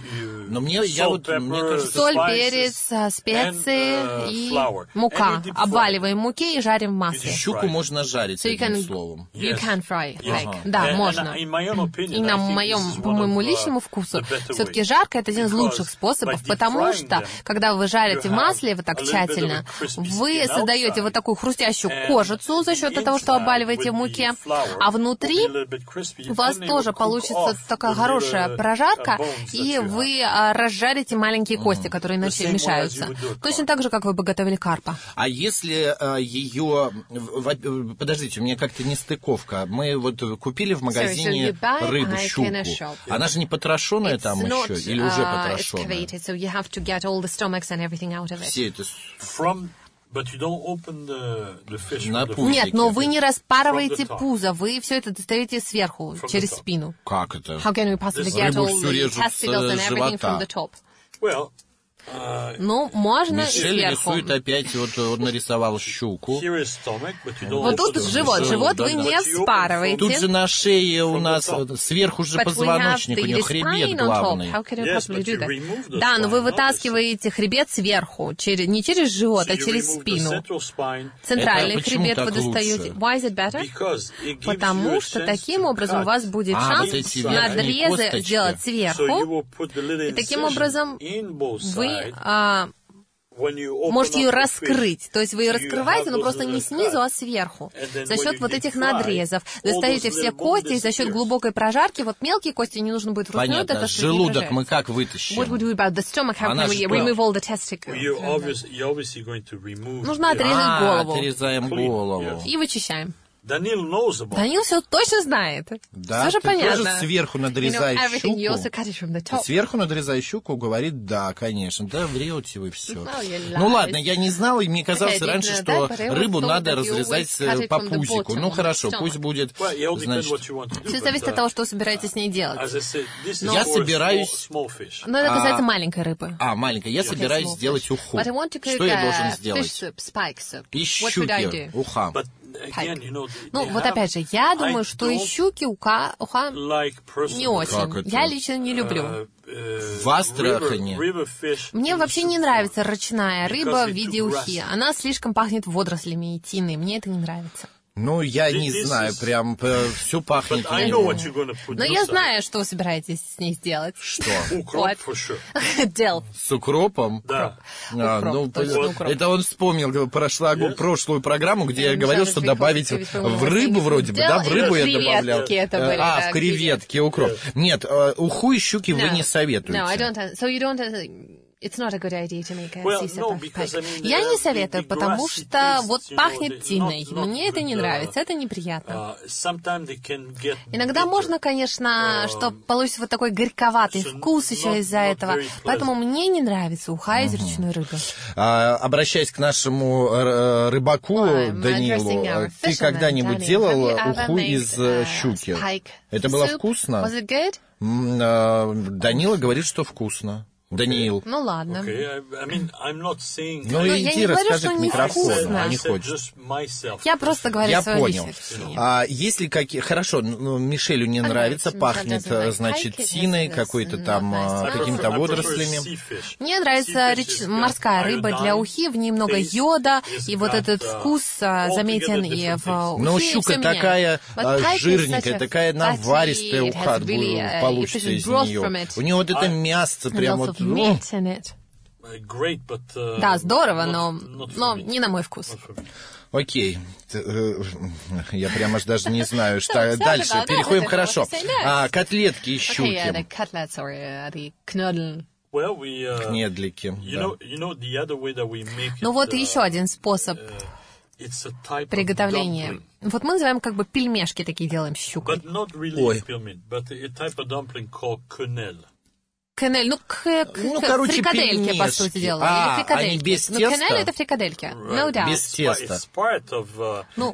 Speaker 4: Но мне, я вот, мне кажется...
Speaker 6: Соль, перец, специи
Speaker 5: and, uh,
Speaker 6: и
Speaker 5: flour.
Speaker 6: мука.
Speaker 5: And
Speaker 6: Обваливаем муки и жарим в масле.
Speaker 4: Щуку можно жарить,
Speaker 6: So you
Speaker 4: одним
Speaker 6: can,
Speaker 4: словом.
Speaker 6: you
Speaker 5: Yes.
Speaker 6: can fry, like.
Speaker 5: Ага.
Speaker 6: Да,
Speaker 5: And,
Speaker 6: можно.
Speaker 5: and in my own opinion,
Speaker 6: И на
Speaker 5: I think
Speaker 6: моем,
Speaker 5: this is
Speaker 6: по
Speaker 5: one
Speaker 6: моему
Speaker 5: of, uh,
Speaker 6: личному вкусу,
Speaker 5: the better
Speaker 6: все-таки
Speaker 5: way.
Speaker 6: жарка — это один из
Speaker 5: Because
Speaker 6: лучших способов,
Speaker 5: by
Speaker 6: потому
Speaker 5: deep-frying
Speaker 6: что,
Speaker 5: them,
Speaker 6: когда вы жарите в
Speaker 5: you
Speaker 6: масле
Speaker 5: have
Speaker 6: вот так
Speaker 5: a little bit
Speaker 6: тщательно,
Speaker 5: of a crispy
Speaker 6: вы
Speaker 5: skin
Speaker 6: создаете
Speaker 5: outside.
Speaker 6: вот такую хрустящую
Speaker 5: And
Speaker 6: кожицу за счет того, что
Speaker 5: inside
Speaker 6: обваливаете в
Speaker 5: with the
Speaker 6: муке,
Speaker 5: flour
Speaker 6: а
Speaker 5: will
Speaker 6: внутри
Speaker 5: be a little bit crispy.
Speaker 6: у вас
Speaker 5: And they
Speaker 6: тоже
Speaker 5: will cook
Speaker 6: получится
Speaker 5: off
Speaker 6: такая
Speaker 5: the
Speaker 6: хорошая
Speaker 5: little,
Speaker 6: прожарка,
Speaker 5: uh, bones that
Speaker 6: и
Speaker 5: you
Speaker 6: вы а, разжарите маленькие кости, которые
Speaker 5: The
Speaker 6: иначе
Speaker 5: same way as
Speaker 6: мешаются.
Speaker 5: you would do a
Speaker 6: Точно
Speaker 5: carp.
Speaker 6: так же, как вы бы готовили карпа.
Speaker 4: А если а, ее... в- Подождите, у меня как-то нестыковка. Мы вот купили в магазине
Speaker 6: So, so you buy
Speaker 4: рыбу,
Speaker 6: pike
Speaker 4: щуку.
Speaker 6: in a shop.
Speaker 4: Она же не потрошенная
Speaker 6: It's
Speaker 4: там
Speaker 6: not,
Speaker 4: еще? Или уже
Speaker 6: uh,
Speaker 4: потрошенная?
Speaker 6: excavated, so you have to get all the stomachs and everything out of it.
Speaker 4: Все это...
Speaker 5: From, but you don't open the, the fish
Speaker 4: На
Speaker 5: from the
Speaker 4: пузике.
Speaker 6: Нет, но вы не распарываете
Speaker 5: From the top.
Speaker 6: пузо, вы все это достаете сверху,
Speaker 5: From the
Speaker 6: через
Speaker 5: top.
Speaker 6: спину.
Speaker 4: Как это?
Speaker 6: How can we possibly
Speaker 5: This-
Speaker 6: get
Speaker 4: Рыбу
Speaker 6: all
Speaker 4: всю
Speaker 6: the
Speaker 4: режут с
Speaker 6: testicles and everything
Speaker 4: живота.
Speaker 6: from the top?
Speaker 5: Well, uh,
Speaker 6: Ну, можно и
Speaker 4: Мишель
Speaker 6: сверху.
Speaker 4: рисует опять, вот он нарисовал щуку.
Speaker 5: here is stomach, but you don't
Speaker 6: Вот
Speaker 5: open
Speaker 6: тут
Speaker 5: the
Speaker 6: живот.
Speaker 5: fish.
Speaker 6: Живот
Speaker 4: да,
Speaker 6: вы
Speaker 4: да.
Speaker 6: не
Speaker 5: But you open
Speaker 6: вспарываете.
Speaker 4: Тут же на шее у
Speaker 5: From the
Speaker 4: нас
Speaker 5: top.
Speaker 4: вот сверху же
Speaker 6: But we have
Speaker 4: позвоночник, у
Speaker 6: the
Speaker 4: него
Speaker 6: spine
Speaker 4: хребет
Speaker 6: on top.
Speaker 4: главный.
Speaker 6: How can you
Speaker 5: Yes,
Speaker 6: possibly
Speaker 5: but
Speaker 6: do
Speaker 5: you
Speaker 6: that?
Speaker 5: remove the
Speaker 6: Да, но вы
Speaker 5: spine,
Speaker 6: вытаскиваете хребет сверху, через, не через живот,
Speaker 5: So
Speaker 6: а
Speaker 5: you
Speaker 6: через
Speaker 5: remove the
Speaker 6: спину.
Speaker 5: central spine
Speaker 6: Центральный
Speaker 4: Это почему
Speaker 6: хребет
Speaker 4: так
Speaker 6: вы достаете.
Speaker 4: лучше?
Speaker 6: Why is it better?
Speaker 5: because it gives you
Speaker 6: Потому
Speaker 5: a
Speaker 6: что
Speaker 5: chance
Speaker 6: таким
Speaker 5: to
Speaker 6: образом у
Speaker 5: cut.
Speaker 6: вас будет
Speaker 4: А,
Speaker 6: шанс
Speaker 4: вот эти верхние
Speaker 6: надрезы
Speaker 4: косточки.
Speaker 6: сделать
Speaker 5: So you
Speaker 6: сверху.
Speaker 5: will put the little
Speaker 6: И таким
Speaker 5: incision
Speaker 6: образом
Speaker 5: in both
Speaker 6: вы
Speaker 5: sides.
Speaker 6: а,
Speaker 5: When you open
Speaker 6: можете
Speaker 5: up
Speaker 6: ее
Speaker 5: the fish,
Speaker 6: раскрыть. То есть вы ее
Speaker 5: you
Speaker 6: раскрываете,
Speaker 5: have
Speaker 6: но
Speaker 5: those
Speaker 6: просто не
Speaker 5: little
Speaker 6: снизу,
Speaker 5: cuts.
Speaker 6: а сверху.
Speaker 5: And then
Speaker 6: За
Speaker 5: when
Speaker 6: счет
Speaker 5: you
Speaker 6: вот
Speaker 5: deep
Speaker 6: этих
Speaker 5: fry,
Speaker 6: надрезов.
Speaker 5: all
Speaker 6: Достаете
Speaker 5: those
Speaker 6: все
Speaker 5: little bones
Speaker 6: кости, и за счет
Speaker 5: disappears.
Speaker 6: глубокой прожарки, вот мелкие кости не нужно будет вручную.
Speaker 4: Понятно.
Speaker 6: это
Speaker 4: Желудок мы как вытащим?
Speaker 6: What would we do about the stomach? How
Speaker 4: Она
Speaker 6: can we
Speaker 4: же
Speaker 6: remove all the testicles?
Speaker 5: You obviously, you're obviously going to remove
Speaker 6: Нужно
Speaker 5: the-
Speaker 6: отрезать
Speaker 4: А,
Speaker 6: голову.
Speaker 4: отрезаем
Speaker 5: Clean,
Speaker 4: голову.
Speaker 5: yes.
Speaker 6: И вычищаем.
Speaker 5: Данил knows about
Speaker 6: Данил все точно знает.
Speaker 4: Да,
Speaker 6: Все же
Speaker 4: ты
Speaker 6: понятно.
Speaker 4: тоже сверху
Speaker 6: You know
Speaker 4: надрезаешь
Speaker 6: everything. You also
Speaker 4: щуку.
Speaker 6: cut it from the top.
Speaker 4: Сверху надрезая щуку, говорит, да, конечно. Да, врете вы все.
Speaker 6: Oh, you
Speaker 4: Ну
Speaker 6: lies.
Speaker 4: ладно, я не знала, и мне казалось
Speaker 6: Okay, I didn't
Speaker 4: раньше,
Speaker 6: know
Speaker 4: что
Speaker 6: that, but I always
Speaker 4: рыбу
Speaker 6: thought
Speaker 4: надо
Speaker 6: that you
Speaker 4: разрезать
Speaker 6: always cut it
Speaker 4: по
Speaker 6: from the
Speaker 4: пузику.
Speaker 6: bottom
Speaker 4: Ну
Speaker 6: of the
Speaker 4: хорошо,
Speaker 6: stomach.
Speaker 4: пусть будет,
Speaker 5: Well, it all depends
Speaker 4: значит...
Speaker 5: what you want to do.
Speaker 6: Все
Speaker 5: but,
Speaker 6: зависит
Speaker 5: uh,
Speaker 6: от того, что вы собираетесь с ней делать.
Speaker 5: As I said, this is
Speaker 4: Я
Speaker 5: for
Speaker 4: собираюсь-
Speaker 5: small, small fish.
Speaker 6: Но это касается
Speaker 4: А,
Speaker 6: маленькой рыбы.
Speaker 4: А, маленькая, я собираюсь
Speaker 6: Small
Speaker 4: сделать
Speaker 6: fish.
Speaker 4: уху.
Speaker 6: But I want to cook
Speaker 4: Что я должен
Speaker 6: uh, fish
Speaker 4: сделать?
Speaker 6: soup, spike soup.
Speaker 4: Из
Speaker 6: What should I
Speaker 4: щуки,
Speaker 6: do?
Speaker 4: уха.
Speaker 5: But again, you know, they
Speaker 6: Ну,
Speaker 5: have-
Speaker 6: вот опять же, я думаю,
Speaker 5: I
Speaker 6: что и
Speaker 5: don't
Speaker 6: щуки, уха, уха
Speaker 5: like personally,
Speaker 6: не очень.
Speaker 4: Как это?
Speaker 6: Я лично не люблю.
Speaker 5: uh, uh,
Speaker 4: В Астрахани.
Speaker 5: river- river fish
Speaker 6: Мне
Speaker 5: in
Speaker 6: вообще
Speaker 5: soup
Speaker 6: не
Speaker 5: form.
Speaker 6: нравится рачная рыба в
Speaker 5: Because
Speaker 6: виде
Speaker 5: it's too
Speaker 6: ухи.
Speaker 5: grassy.
Speaker 6: Она слишком пахнет водорослями и тиной. Мне это не нравится.
Speaker 4: Ну, я не
Speaker 5: This
Speaker 4: знаю,
Speaker 5: is-
Speaker 4: прям все пахнет.
Speaker 5: But I know what you're going to put
Speaker 6: Но я
Speaker 5: inside.
Speaker 6: знаю, что вы собираетесь с ней сделать.
Speaker 4: Что?
Speaker 5: Укроп,
Speaker 6: Вот.
Speaker 5: for sure.
Speaker 6: Дел.
Speaker 4: С укропом?
Speaker 5: Да.
Speaker 4: А,
Speaker 6: Укроп,
Speaker 4: ну,
Speaker 6: точно
Speaker 4: по-
Speaker 6: укроп.
Speaker 4: это он вспомнил говорю, прошло-
Speaker 5: Yes.
Speaker 4: прошлую программу, где я
Speaker 6: Миша
Speaker 4: говорил, что
Speaker 6: Рыжиков,
Speaker 4: добавить
Speaker 6: Кривич, по-моему,
Speaker 4: в рыбу вроде бы, да, в
Speaker 6: делал,
Speaker 4: рыбу
Speaker 6: и
Speaker 4: я
Speaker 6: креветки
Speaker 4: добавлял.
Speaker 6: это были,
Speaker 4: А,
Speaker 6: да,
Speaker 4: в креветки укроп. Нет, э, уху и щуки вы не советуете.
Speaker 6: No, I don't. So you don't. It's not a good idea to make a
Speaker 5: Well,
Speaker 6: sea
Speaker 5: no,
Speaker 6: soup of
Speaker 5: because, I
Speaker 6: pike.
Speaker 5: mean,
Speaker 6: Я
Speaker 5: uh,
Speaker 6: не советую,
Speaker 5: the- the
Speaker 6: потому
Speaker 5: grassy
Speaker 6: что
Speaker 5: taste,
Speaker 6: вот
Speaker 5: you know,
Speaker 6: пахнет
Speaker 5: they-
Speaker 6: тиной.
Speaker 5: not- not
Speaker 6: Мне это не
Speaker 5: good, uh,
Speaker 6: нравится, это неприятно.
Speaker 5: Uh, sometimes they can get
Speaker 6: Иногда
Speaker 5: bitter.
Speaker 6: можно, конечно, что получится вот такой горьковатый
Speaker 5: so
Speaker 6: вкус еще
Speaker 5: not-
Speaker 6: из-за
Speaker 5: not
Speaker 6: этого.
Speaker 5: very pleasant.
Speaker 6: Поэтому мне не нравится уха из речной рыбы.
Speaker 4: А, обращаясь к нашему э, рыбаку
Speaker 6: I'm
Speaker 4: Данилу,
Speaker 6: addressing our
Speaker 4: ты
Speaker 6: fisherman,
Speaker 4: когда-нибудь
Speaker 6: Daniel.
Speaker 4: делал
Speaker 6: Have you ever
Speaker 4: уху
Speaker 6: made,
Speaker 4: из
Speaker 6: uh,
Speaker 4: э, щуки?
Speaker 6: spike
Speaker 4: Это было
Speaker 6: soup?
Speaker 4: вкусно?
Speaker 6: Was it good?
Speaker 4: М, э, Данила говорит, что вкусно. Даниил.
Speaker 6: Ну ладно.
Speaker 5: Okay, I, I mean, I'm not saying...
Speaker 4: Ну
Speaker 6: я не
Speaker 4: иди
Speaker 6: говорю,
Speaker 4: расскажи
Speaker 6: что
Speaker 4: к
Speaker 6: не
Speaker 4: микрофону,
Speaker 6: вкусно.
Speaker 4: а
Speaker 5: I
Speaker 4: не
Speaker 5: said
Speaker 4: хочешь.
Speaker 5: just myself.
Speaker 6: Я просто говорю
Speaker 4: Я
Speaker 6: свое
Speaker 4: понял.
Speaker 6: личное мнение.
Speaker 4: А если какие... Хорошо, ну, Мишелю не
Speaker 6: Она
Speaker 4: нравится,
Speaker 6: нравится,
Speaker 4: пахнет,
Speaker 6: Мишель doesn't like
Speaker 4: значит,
Speaker 6: pike,
Speaker 4: тиной,
Speaker 6: it's
Speaker 4: какой-то
Speaker 6: not
Speaker 4: там,
Speaker 6: nice.
Speaker 4: а,
Speaker 6: I
Speaker 4: какими-то
Speaker 5: I prefer
Speaker 4: водорослями.
Speaker 5: sea fish.
Speaker 6: Мне нравится
Speaker 5: Sea fish
Speaker 6: реч...
Speaker 5: is got
Speaker 6: морская рыба
Speaker 5: iodine,
Speaker 6: для ухи, в ней много
Speaker 5: taste
Speaker 6: йода,
Speaker 5: is
Speaker 6: и вот
Speaker 5: got,
Speaker 6: этот
Speaker 5: uh,
Speaker 6: вкус а,
Speaker 5: altogether
Speaker 6: заметен и
Speaker 5: different
Speaker 6: в
Speaker 5: taste.
Speaker 6: ухе,
Speaker 4: Но
Speaker 6: и
Speaker 4: щука
Speaker 6: всё
Speaker 4: такая
Speaker 6: меняет. But
Speaker 4: а,
Speaker 6: pike is
Speaker 4: жирненькая,
Speaker 6: such a
Speaker 4: такая
Speaker 6: fatty,
Speaker 4: наваристая
Speaker 6: it
Speaker 4: уха
Speaker 6: has really, uh,
Speaker 4: получится
Speaker 6: efficient
Speaker 4: из
Speaker 6: growth
Speaker 4: нее.
Speaker 6: from it.
Speaker 4: У нее вот это
Speaker 5: I-
Speaker 4: мясо
Speaker 6: And
Speaker 4: прям
Speaker 6: lots
Speaker 4: вот...
Speaker 6: of
Speaker 4: ну,
Speaker 6: meat in it.
Speaker 5: Uh, Great, but, uh,
Speaker 6: Да, здорово,
Speaker 5: not-
Speaker 6: но,
Speaker 5: not for
Speaker 6: но
Speaker 5: me.
Speaker 6: не на мой вкус.
Speaker 5: Not for me.
Speaker 4: Окей. Т- э, Я прямо аж даже не знаю, что
Speaker 6: Sorry
Speaker 4: дальше.
Speaker 6: about that.
Speaker 4: Переходим
Speaker 6: I don't know
Speaker 4: хорошо.
Speaker 6: what to say next.
Speaker 4: А, котлетки и
Speaker 6: Okay, yeah, the
Speaker 4: щуки.
Speaker 6: cutlets or uh, the knödel.
Speaker 5: Well, we, uh,
Speaker 4: Кнедлики.
Speaker 5: you
Speaker 4: да.
Speaker 5: know, you know the other way that we make
Speaker 6: Ну
Speaker 5: it,
Speaker 6: вот
Speaker 5: uh,
Speaker 6: еще один способ
Speaker 5: it's a type of
Speaker 6: приготовления.
Speaker 5: dumpling,
Speaker 6: Вот мы называем как бы пельмешки такие делаем с щукой.
Speaker 5: but not really
Speaker 4: Ой.
Speaker 5: spearmint, but a type of dumpling called quenelle.
Speaker 6: Канель, ну, к, к,
Speaker 4: ну,
Speaker 6: к
Speaker 4: короче,
Speaker 6: фрикадельке,
Speaker 4: пельмешки.
Speaker 6: по сути дела.
Speaker 4: А,
Speaker 6: или фрикадельки.
Speaker 4: они без
Speaker 6: Ну,
Speaker 4: теста?
Speaker 6: канель — это фрикадельки. No doubt.
Speaker 4: Без теста.
Speaker 6: Ну,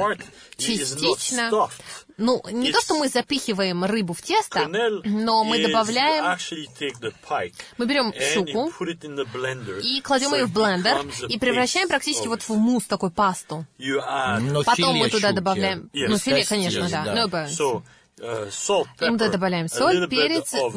Speaker 6: частично. Ну, не то, что мы запихиваем рыбу в тесто, но мы добавляем... Мы берем щуку и кладем ее в блендер и превращаем практически вот в мусс, такую пасту.
Speaker 4: Но
Speaker 6: Потом мы туда
Speaker 4: щуки.
Speaker 6: добавляем...
Speaker 4: Yes,
Speaker 6: ну, филе,
Speaker 4: yes,
Speaker 6: конечно,
Speaker 4: yes,
Speaker 6: да.
Speaker 4: да.
Speaker 6: No burns.
Speaker 5: So, uh, salt,
Speaker 6: И мы туда
Speaker 5: pepper,
Speaker 6: добавляем
Speaker 5: a
Speaker 6: соль,
Speaker 5: little bit
Speaker 6: перец,
Speaker 5: of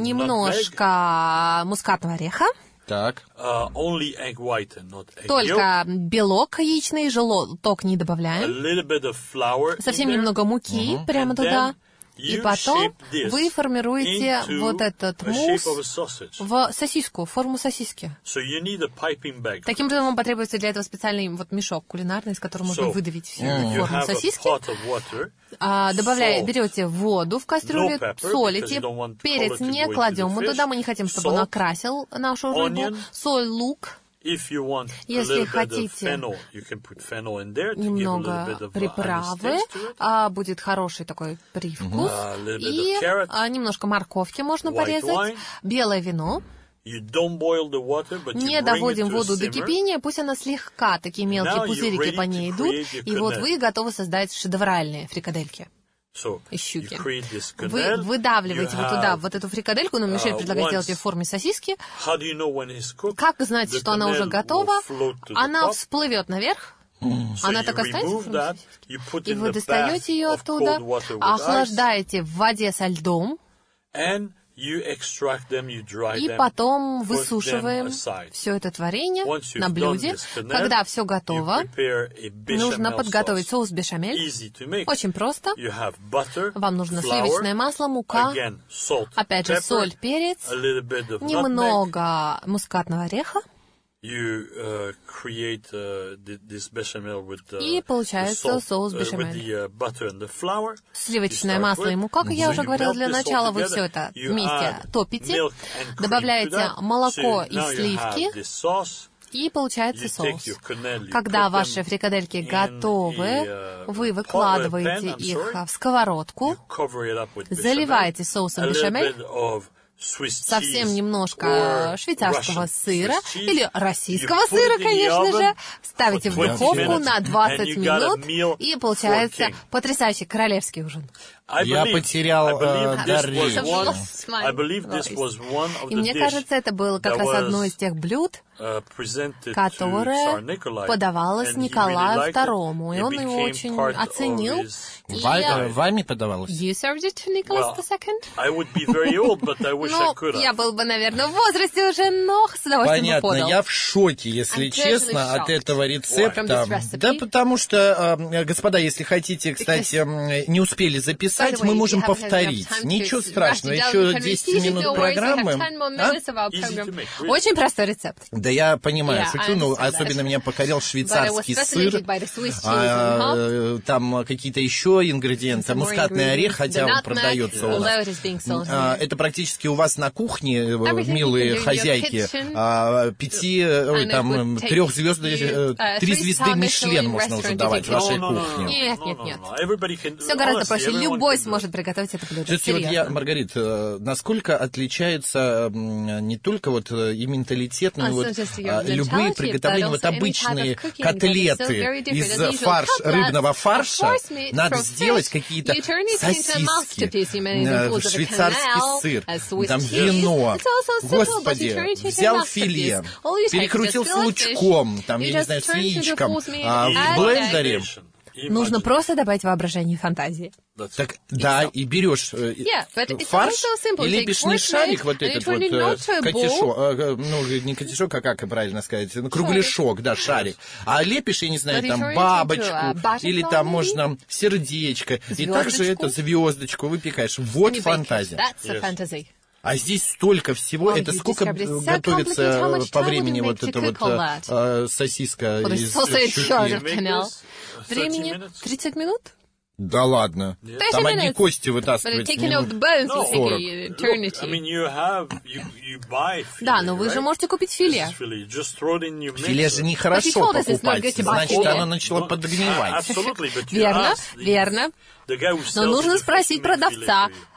Speaker 6: немножко мускатного ореха,
Speaker 4: Так.
Speaker 5: uh, only egg white and not egg yolk.
Speaker 6: только белок яичный, желток не
Speaker 5: A
Speaker 6: добавляем,
Speaker 5: little bit of flour
Speaker 6: совсем
Speaker 5: in there.
Speaker 6: немного муки прямо
Speaker 5: And
Speaker 6: туда,
Speaker 5: then
Speaker 6: и
Speaker 5: you
Speaker 6: потом
Speaker 5: shape this
Speaker 6: вы формируете
Speaker 5: into
Speaker 6: вот этот
Speaker 5: a shape
Speaker 6: мусс
Speaker 5: of a sausage.
Speaker 6: в сосиску, в форму сосиски.
Speaker 5: So you need a piping bag.
Speaker 6: Таким образом, вам потребуется для этого специальный вот мешок кулинарный, из которого можно
Speaker 5: So,
Speaker 6: выдавить всю
Speaker 5: you
Speaker 6: эту форму
Speaker 5: have a
Speaker 6: сосиски.
Speaker 5: pot of water.
Speaker 6: А, добавляете,
Speaker 5: Salt.
Speaker 6: берете воду в кастрюлю,
Speaker 5: No pepper,
Speaker 6: солите,
Speaker 5: because you don't want
Speaker 6: перец
Speaker 5: color to
Speaker 6: не
Speaker 5: go into
Speaker 6: кладем
Speaker 5: the
Speaker 6: мы
Speaker 5: fish.
Speaker 6: туда, мы не хотим, чтобы он
Speaker 5: Salt.
Speaker 6: окрасил нашу рыбу,
Speaker 5: Onion.
Speaker 6: соль, лук,
Speaker 5: If you want
Speaker 6: Если
Speaker 5: a little
Speaker 6: хотите
Speaker 5: bit of fennel, you can put fennel in there to give a little
Speaker 6: немного
Speaker 5: bit of
Speaker 6: приправы,
Speaker 5: uh, taste to it.
Speaker 6: а, будет хороший такой привкус,
Speaker 5: A little bit
Speaker 6: и
Speaker 5: of carrot.
Speaker 6: а, немножко морковки можно
Speaker 5: White
Speaker 6: порезать,
Speaker 5: wine.
Speaker 6: белое вино.
Speaker 5: You don't boil the water, but
Speaker 6: Не
Speaker 5: you bring
Speaker 6: доводим
Speaker 5: it to a
Speaker 6: воду до
Speaker 5: simmer.
Speaker 6: кипения, пусть она слегка, такие мелкие
Speaker 5: Now you're
Speaker 6: пузырики
Speaker 5: ready
Speaker 6: по
Speaker 5: to
Speaker 6: ней идут,
Speaker 5: create your
Speaker 6: и вот
Speaker 5: quenelle.
Speaker 6: вы готовы создать шедевральные фрикадельки
Speaker 5: So,
Speaker 6: из
Speaker 5: you
Speaker 6: щуки.
Speaker 5: create this
Speaker 6: Вы
Speaker 5: quenelle,
Speaker 6: выдавливаете
Speaker 5: you
Speaker 6: вот туда
Speaker 5: have,
Speaker 6: вот эту фрикадельку, но Мишель
Speaker 5: uh,
Speaker 6: предлагает
Speaker 5: once-
Speaker 6: сделать ее в форме сосиски.
Speaker 5: How do you know when it's cooked?
Speaker 6: Как знаете,
Speaker 5: The
Speaker 6: что она уже
Speaker 5: quenelle
Speaker 6: готова?
Speaker 5: will float to the
Speaker 6: Она
Speaker 5: top.
Speaker 6: всплывет наверх,
Speaker 5: So
Speaker 6: она
Speaker 5: you
Speaker 6: так останется в
Speaker 5: remove
Speaker 6: форме
Speaker 5: that,
Speaker 6: сосиски.
Speaker 5: you put
Speaker 6: И
Speaker 5: in
Speaker 6: вы
Speaker 5: the
Speaker 6: достаете ее
Speaker 5: bath of
Speaker 6: оттуда,
Speaker 5: cold water with
Speaker 6: охлаждаете в воде со льдом,
Speaker 5: ice, and you extract them, you dry
Speaker 6: и
Speaker 5: them,
Speaker 6: потом
Speaker 5: put them
Speaker 6: высушиваем
Speaker 5: aside.
Speaker 6: все это творение
Speaker 5: Once you've
Speaker 6: на блюде.
Speaker 5: done this quenelle,
Speaker 6: Когда все готово,
Speaker 5: you prepare a bechamel
Speaker 6: нужно подготовить
Speaker 5: sauce.
Speaker 6: соус бешамель.
Speaker 5: Easy to make.
Speaker 6: Очень просто.
Speaker 5: You have butter,
Speaker 6: Вам нужно
Speaker 5: flour,
Speaker 6: сливочное масло, мука,
Speaker 5: again, salt,
Speaker 6: опять же
Speaker 5: pepper,
Speaker 6: соль, перец,
Speaker 5: a little bit of nutmeg.
Speaker 6: немного мускатного ореха.
Speaker 5: You uh, create uh, thi- this bechamel with uh,
Speaker 6: И получается
Speaker 5: the salt,
Speaker 6: соус
Speaker 5: uh,
Speaker 6: бешамель.
Speaker 5: with the uh, butter and the flour.
Speaker 6: Сливочное
Speaker 5: You start
Speaker 6: масло и
Speaker 5: with.
Speaker 6: мука, как я
Speaker 5: So
Speaker 6: уже
Speaker 5: you
Speaker 6: говорила,
Speaker 5: melt
Speaker 6: для
Speaker 5: this all
Speaker 6: начала вы
Speaker 5: together.
Speaker 6: все это
Speaker 5: You
Speaker 6: вместе
Speaker 5: add
Speaker 6: топите,
Speaker 5: milk and cream to
Speaker 6: добавляете
Speaker 5: that.
Speaker 6: молоко
Speaker 5: So
Speaker 6: и
Speaker 5: now you
Speaker 6: сливки,
Speaker 5: have this sauce.
Speaker 6: и получается
Speaker 5: You take
Speaker 6: соус.
Speaker 5: your quenelle, you
Speaker 6: Когда
Speaker 5: put
Speaker 6: ваши
Speaker 5: them
Speaker 6: фрикадельки
Speaker 5: in
Speaker 6: готовы,
Speaker 5: a, uh,
Speaker 6: вы
Speaker 5: pot-
Speaker 6: выкладываете
Speaker 5: pan, I'm
Speaker 6: их
Speaker 5: sorry.
Speaker 6: в сковородку,
Speaker 5: You cover it up with bechamel,
Speaker 6: заливаете соусом
Speaker 5: a little
Speaker 6: бешамель,
Speaker 5: bit of Swiss
Speaker 6: совсем
Speaker 5: cheese
Speaker 6: немножко
Speaker 5: or
Speaker 6: швейцарского
Speaker 5: Russian
Speaker 6: сыра
Speaker 5: Swiss cheese.
Speaker 6: или российского
Speaker 5: You put
Speaker 6: сыра,
Speaker 5: it in the
Speaker 6: конечно
Speaker 5: oven
Speaker 6: же, ставите
Speaker 5: for
Speaker 6: в
Speaker 5: twenty
Speaker 6: духовку
Speaker 5: minutes,
Speaker 6: на
Speaker 5: and
Speaker 6: двадцать
Speaker 5: you got a
Speaker 6: минут,
Speaker 5: meal
Speaker 6: и
Speaker 5: for
Speaker 6: получается
Speaker 5: king.
Speaker 6: потрясающий королевский ужин.
Speaker 5: I
Speaker 4: Я
Speaker 5: believe-
Speaker 4: потерял,
Speaker 5: I believe
Speaker 4: э,
Speaker 5: this
Speaker 4: дар
Speaker 5: was
Speaker 4: речи.
Speaker 5: one- I believe this was one of
Speaker 6: И
Speaker 5: the
Speaker 6: мне
Speaker 5: dish
Speaker 6: кажется, это было как
Speaker 5: that
Speaker 6: раз одно
Speaker 5: was,
Speaker 6: из тех блюд,
Speaker 5: uh, presented to
Speaker 6: которое
Speaker 5: Tsar Nikolai,
Speaker 6: подавалось
Speaker 5: and he
Speaker 6: Николаю
Speaker 5: really liked it.
Speaker 6: Второму, и
Speaker 5: It
Speaker 6: он его
Speaker 5: became
Speaker 6: очень
Speaker 5: part of
Speaker 6: оценил.
Speaker 5: his
Speaker 6: И
Speaker 4: Ва-
Speaker 6: я-
Speaker 4: э, Вами подавалось?
Speaker 6: You served it to Nicholas
Speaker 5: Well,
Speaker 6: the Second?
Speaker 5: I would be very old, but I wish I
Speaker 6: Ну,
Speaker 5: could have.
Speaker 6: я был бы, наверное, в возрасте уже, но с удовольствием бы
Speaker 4: Понятно,
Speaker 6: подал.
Speaker 4: я в шоке, если
Speaker 6: I'm
Speaker 4: честно,
Speaker 6: totally
Speaker 4: от
Speaker 6: shocked
Speaker 4: этого рецепта.
Speaker 6: from this recipe.
Speaker 4: Да, потому что, э, господа, если хотите, кстати, м, не успели записать,
Speaker 6: By the way,
Speaker 4: мы
Speaker 6: if
Speaker 4: можем
Speaker 6: you haven't had
Speaker 4: повторить.
Speaker 6: enough time
Speaker 4: Ничего
Speaker 6: to
Speaker 4: страшного,
Speaker 6: rush it down,
Speaker 4: еще
Speaker 6: you can
Speaker 4: десять
Speaker 6: repeat it,
Speaker 4: минут
Speaker 6: no worries, we have
Speaker 4: программы.
Speaker 6: ten more
Speaker 4: А?
Speaker 6: minutes of our
Speaker 5: Easy
Speaker 6: program.
Speaker 5: to make, really.
Speaker 6: Очень простой рецепт.
Speaker 4: Да я понимаю,
Speaker 6: Yeah,
Speaker 4: шучу,
Speaker 6: I
Speaker 4: но
Speaker 6: understand
Speaker 4: особенно
Speaker 6: that.
Speaker 4: меня покорил швейцарский
Speaker 6: But I was
Speaker 4: сыр,
Speaker 6: fascinated by the Swiss cheese
Speaker 4: а,
Speaker 6: and
Speaker 4: э, там какие-то еще ингредиенты,
Speaker 6: Some more
Speaker 4: мускатный орех,
Speaker 6: ingredients.
Speaker 4: хотя
Speaker 6: The
Speaker 4: он
Speaker 6: nutmeg,
Speaker 4: продается у
Speaker 6: although
Speaker 4: нас.
Speaker 6: it is being sold
Speaker 4: А,
Speaker 6: here.
Speaker 4: Это практически у вас на кухне, э,
Speaker 6: Everything you
Speaker 4: милые
Speaker 6: can do in your
Speaker 4: хозяйки,
Speaker 6: kitchen.
Speaker 4: а, пяти, э, ой,
Speaker 6: And it
Speaker 4: там,
Speaker 6: would take
Speaker 4: трех звезд,
Speaker 6: you, uh,
Speaker 4: три
Speaker 6: three-star
Speaker 4: звезды Мишлен
Speaker 6: Michelin
Speaker 4: можно уже
Speaker 6: restaurant
Speaker 4: давать в
Speaker 6: if you
Speaker 4: вашей
Speaker 5: No, no, no,
Speaker 4: кухне.
Speaker 5: no,
Speaker 6: Нет,
Speaker 5: no,
Speaker 6: нет,
Speaker 5: no,
Speaker 6: нет.
Speaker 5: no. Everybody can-
Speaker 6: Все гораздо
Speaker 5: honestly,
Speaker 6: проще.
Speaker 5: everyone
Speaker 6: Любой
Speaker 5: can do it.
Speaker 6: сможет приготовить это блюдо.
Speaker 4: Кстати, вот я,
Speaker 6: Серьезно.
Speaker 4: Маргарит, э, насколько отличается м, не только вот э, и менталитет, но и
Speaker 6: А,
Speaker 4: вот
Speaker 6: so just your
Speaker 4: а, любые
Speaker 6: mentality,
Speaker 4: приготовления,
Speaker 6: but
Speaker 4: вот
Speaker 6: also any
Speaker 4: обычные
Speaker 6: type of cooking that is so
Speaker 4: котлеты
Speaker 6: very different.
Speaker 4: из
Speaker 6: The usual
Speaker 4: фарш,
Speaker 6: cutlets
Speaker 4: рыбного
Speaker 6: of
Speaker 4: фарша,
Speaker 6: horse meat
Speaker 4: надо
Speaker 6: from
Speaker 4: сделать
Speaker 6: fish.
Speaker 4: какие-то
Speaker 6: You turn it into a
Speaker 4: сосиски,
Speaker 6: masterpiece. You may
Speaker 4: э,
Speaker 6: include a
Speaker 4: швейцарский
Speaker 6: canal,
Speaker 4: сыр,
Speaker 6: a Swiss
Speaker 4: там
Speaker 6: cheese.
Speaker 4: вино.
Speaker 6: It's also simple, but you
Speaker 4: Господи,
Speaker 6: turn it into a
Speaker 4: взял
Speaker 6: masterpiece.
Speaker 4: филе,
Speaker 6: All you take is
Speaker 4: перекрутил
Speaker 6: just
Speaker 4: с
Speaker 6: fillet
Speaker 4: лучком,
Speaker 6: fish.
Speaker 4: там,
Speaker 6: You
Speaker 4: я не
Speaker 6: just
Speaker 4: знаю, с
Speaker 6: turn it into
Speaker 4: яичком,
Speaker 6: horse meat,
Speaker 4: а,
Speaker 6: add
Speaker 4: в
Speaker 6: egg.
Speaker 4: блендере.
Speaker 6: Нужно просто добавить воображение и фантазии.
Speaker 4: Так, да, и берешь э,
Speaker 6: Yeah, but it's
Speaker 4: фарш
Speaker 6: also simple.
Speaker 4: и
Speaker 6: Take
Speaker 4: лепешный
Speaker 6: horse
Speaker 4: шарик,
Speaker 6: meat
Speaker 4: вот
Speaker 6: and
Speaker 4: этот
Speaker 6: turn
Speaker 4: вот
Speaker 6: it
Speaker 4: э,
Speaker 6: not to a
Speaker 4: катишок, э, ну, не катишок, а как правильно сказать, ну, кругляшок, да, шарик. А лепишь, я не знаю,
Speaker 6: But you
Speaker 4: там
Speaker 6: turn it
Speaker 4: бабочку,
Speaker 6: into a butterfly,
Speaker 4: или там
Speaker 6: maybe?
Speaker 4: можно сердечко, и также
Speaker 6: Звездочку.
Speaker 4: это звездочку выпекаешь. Вот
Speaker 6: And you bake it.
Speaker 4: фантазия.
Speaker 6: That's a fantasy.
Speaker 4: А здесь столько всего.
Speaker 6: Oh,
Speaker 4: Это
Speaker 6: you
Speaker 4: сколько
Speaker 6: described it so
Speaker 4: готовится
Speaker 6: complicated. How much
Speaker 4: по
Speaker 6: time would
Speaker 4: времени
Speaker 6: it
Speaker 4: вот
Speaker 6: make to
Speaker 4: эта
Speaker 6: cook
Speaker 4: вот
Speaker 6: all that?
Speaker 4: э, сосиска
Speaker 6: For the
Speaker 4: из
Speaker 6: sausage short
Speaker 4: щуки?
Speaker 6: of canal.
Speaker 5: thirty
Speaker 6: Времени
Speaker 5: minutes?
Speaker 6: тридцать минут?
Speaker 4: Да ладно. Там одни
Speaker 6: minutes.
Speaker 4: кости
Speaker 6: But
Speaker 4: вытаскивать.
Speaker 6: taking
Speaker 4: минут
Speaker 6: off the bones will
Speaker 5: No.
Speaker 6: take you eternity.
Speaker 5: I mean, you have, you, you buy filet,
Speaker 6: Да, но вы же
Speaker 5: right?
Speaker 6: можете купить филе.
Speaker 5: This is filet. Just throw it in your
Speaker 4: Филе же
Speaker 5: mixer.
Speaker 4: нехорошо
Speaker 6: told us it's not
Speaker 4: покупать,
Speaker 6: good to buy
Speaker 4: значит,
Speaker 6: филе.
Speaker 4: оно начало
Speaker 5: No,
Speaker 4: подгнивать.
Speaker 5: Absolutely, but you
Speaker 6: Верно,
Speaker 5: ask the-
Speaker 6: верно.
Speaker 5: the guy who
Speaker 6: Но
Speaker 5: sells
Speaker 6: нужно
Speaker 5: you the
Speaker 6: спросить
Speaker 5: fish to make filet
Speaker 6: продавца,
Speaker 5: for you.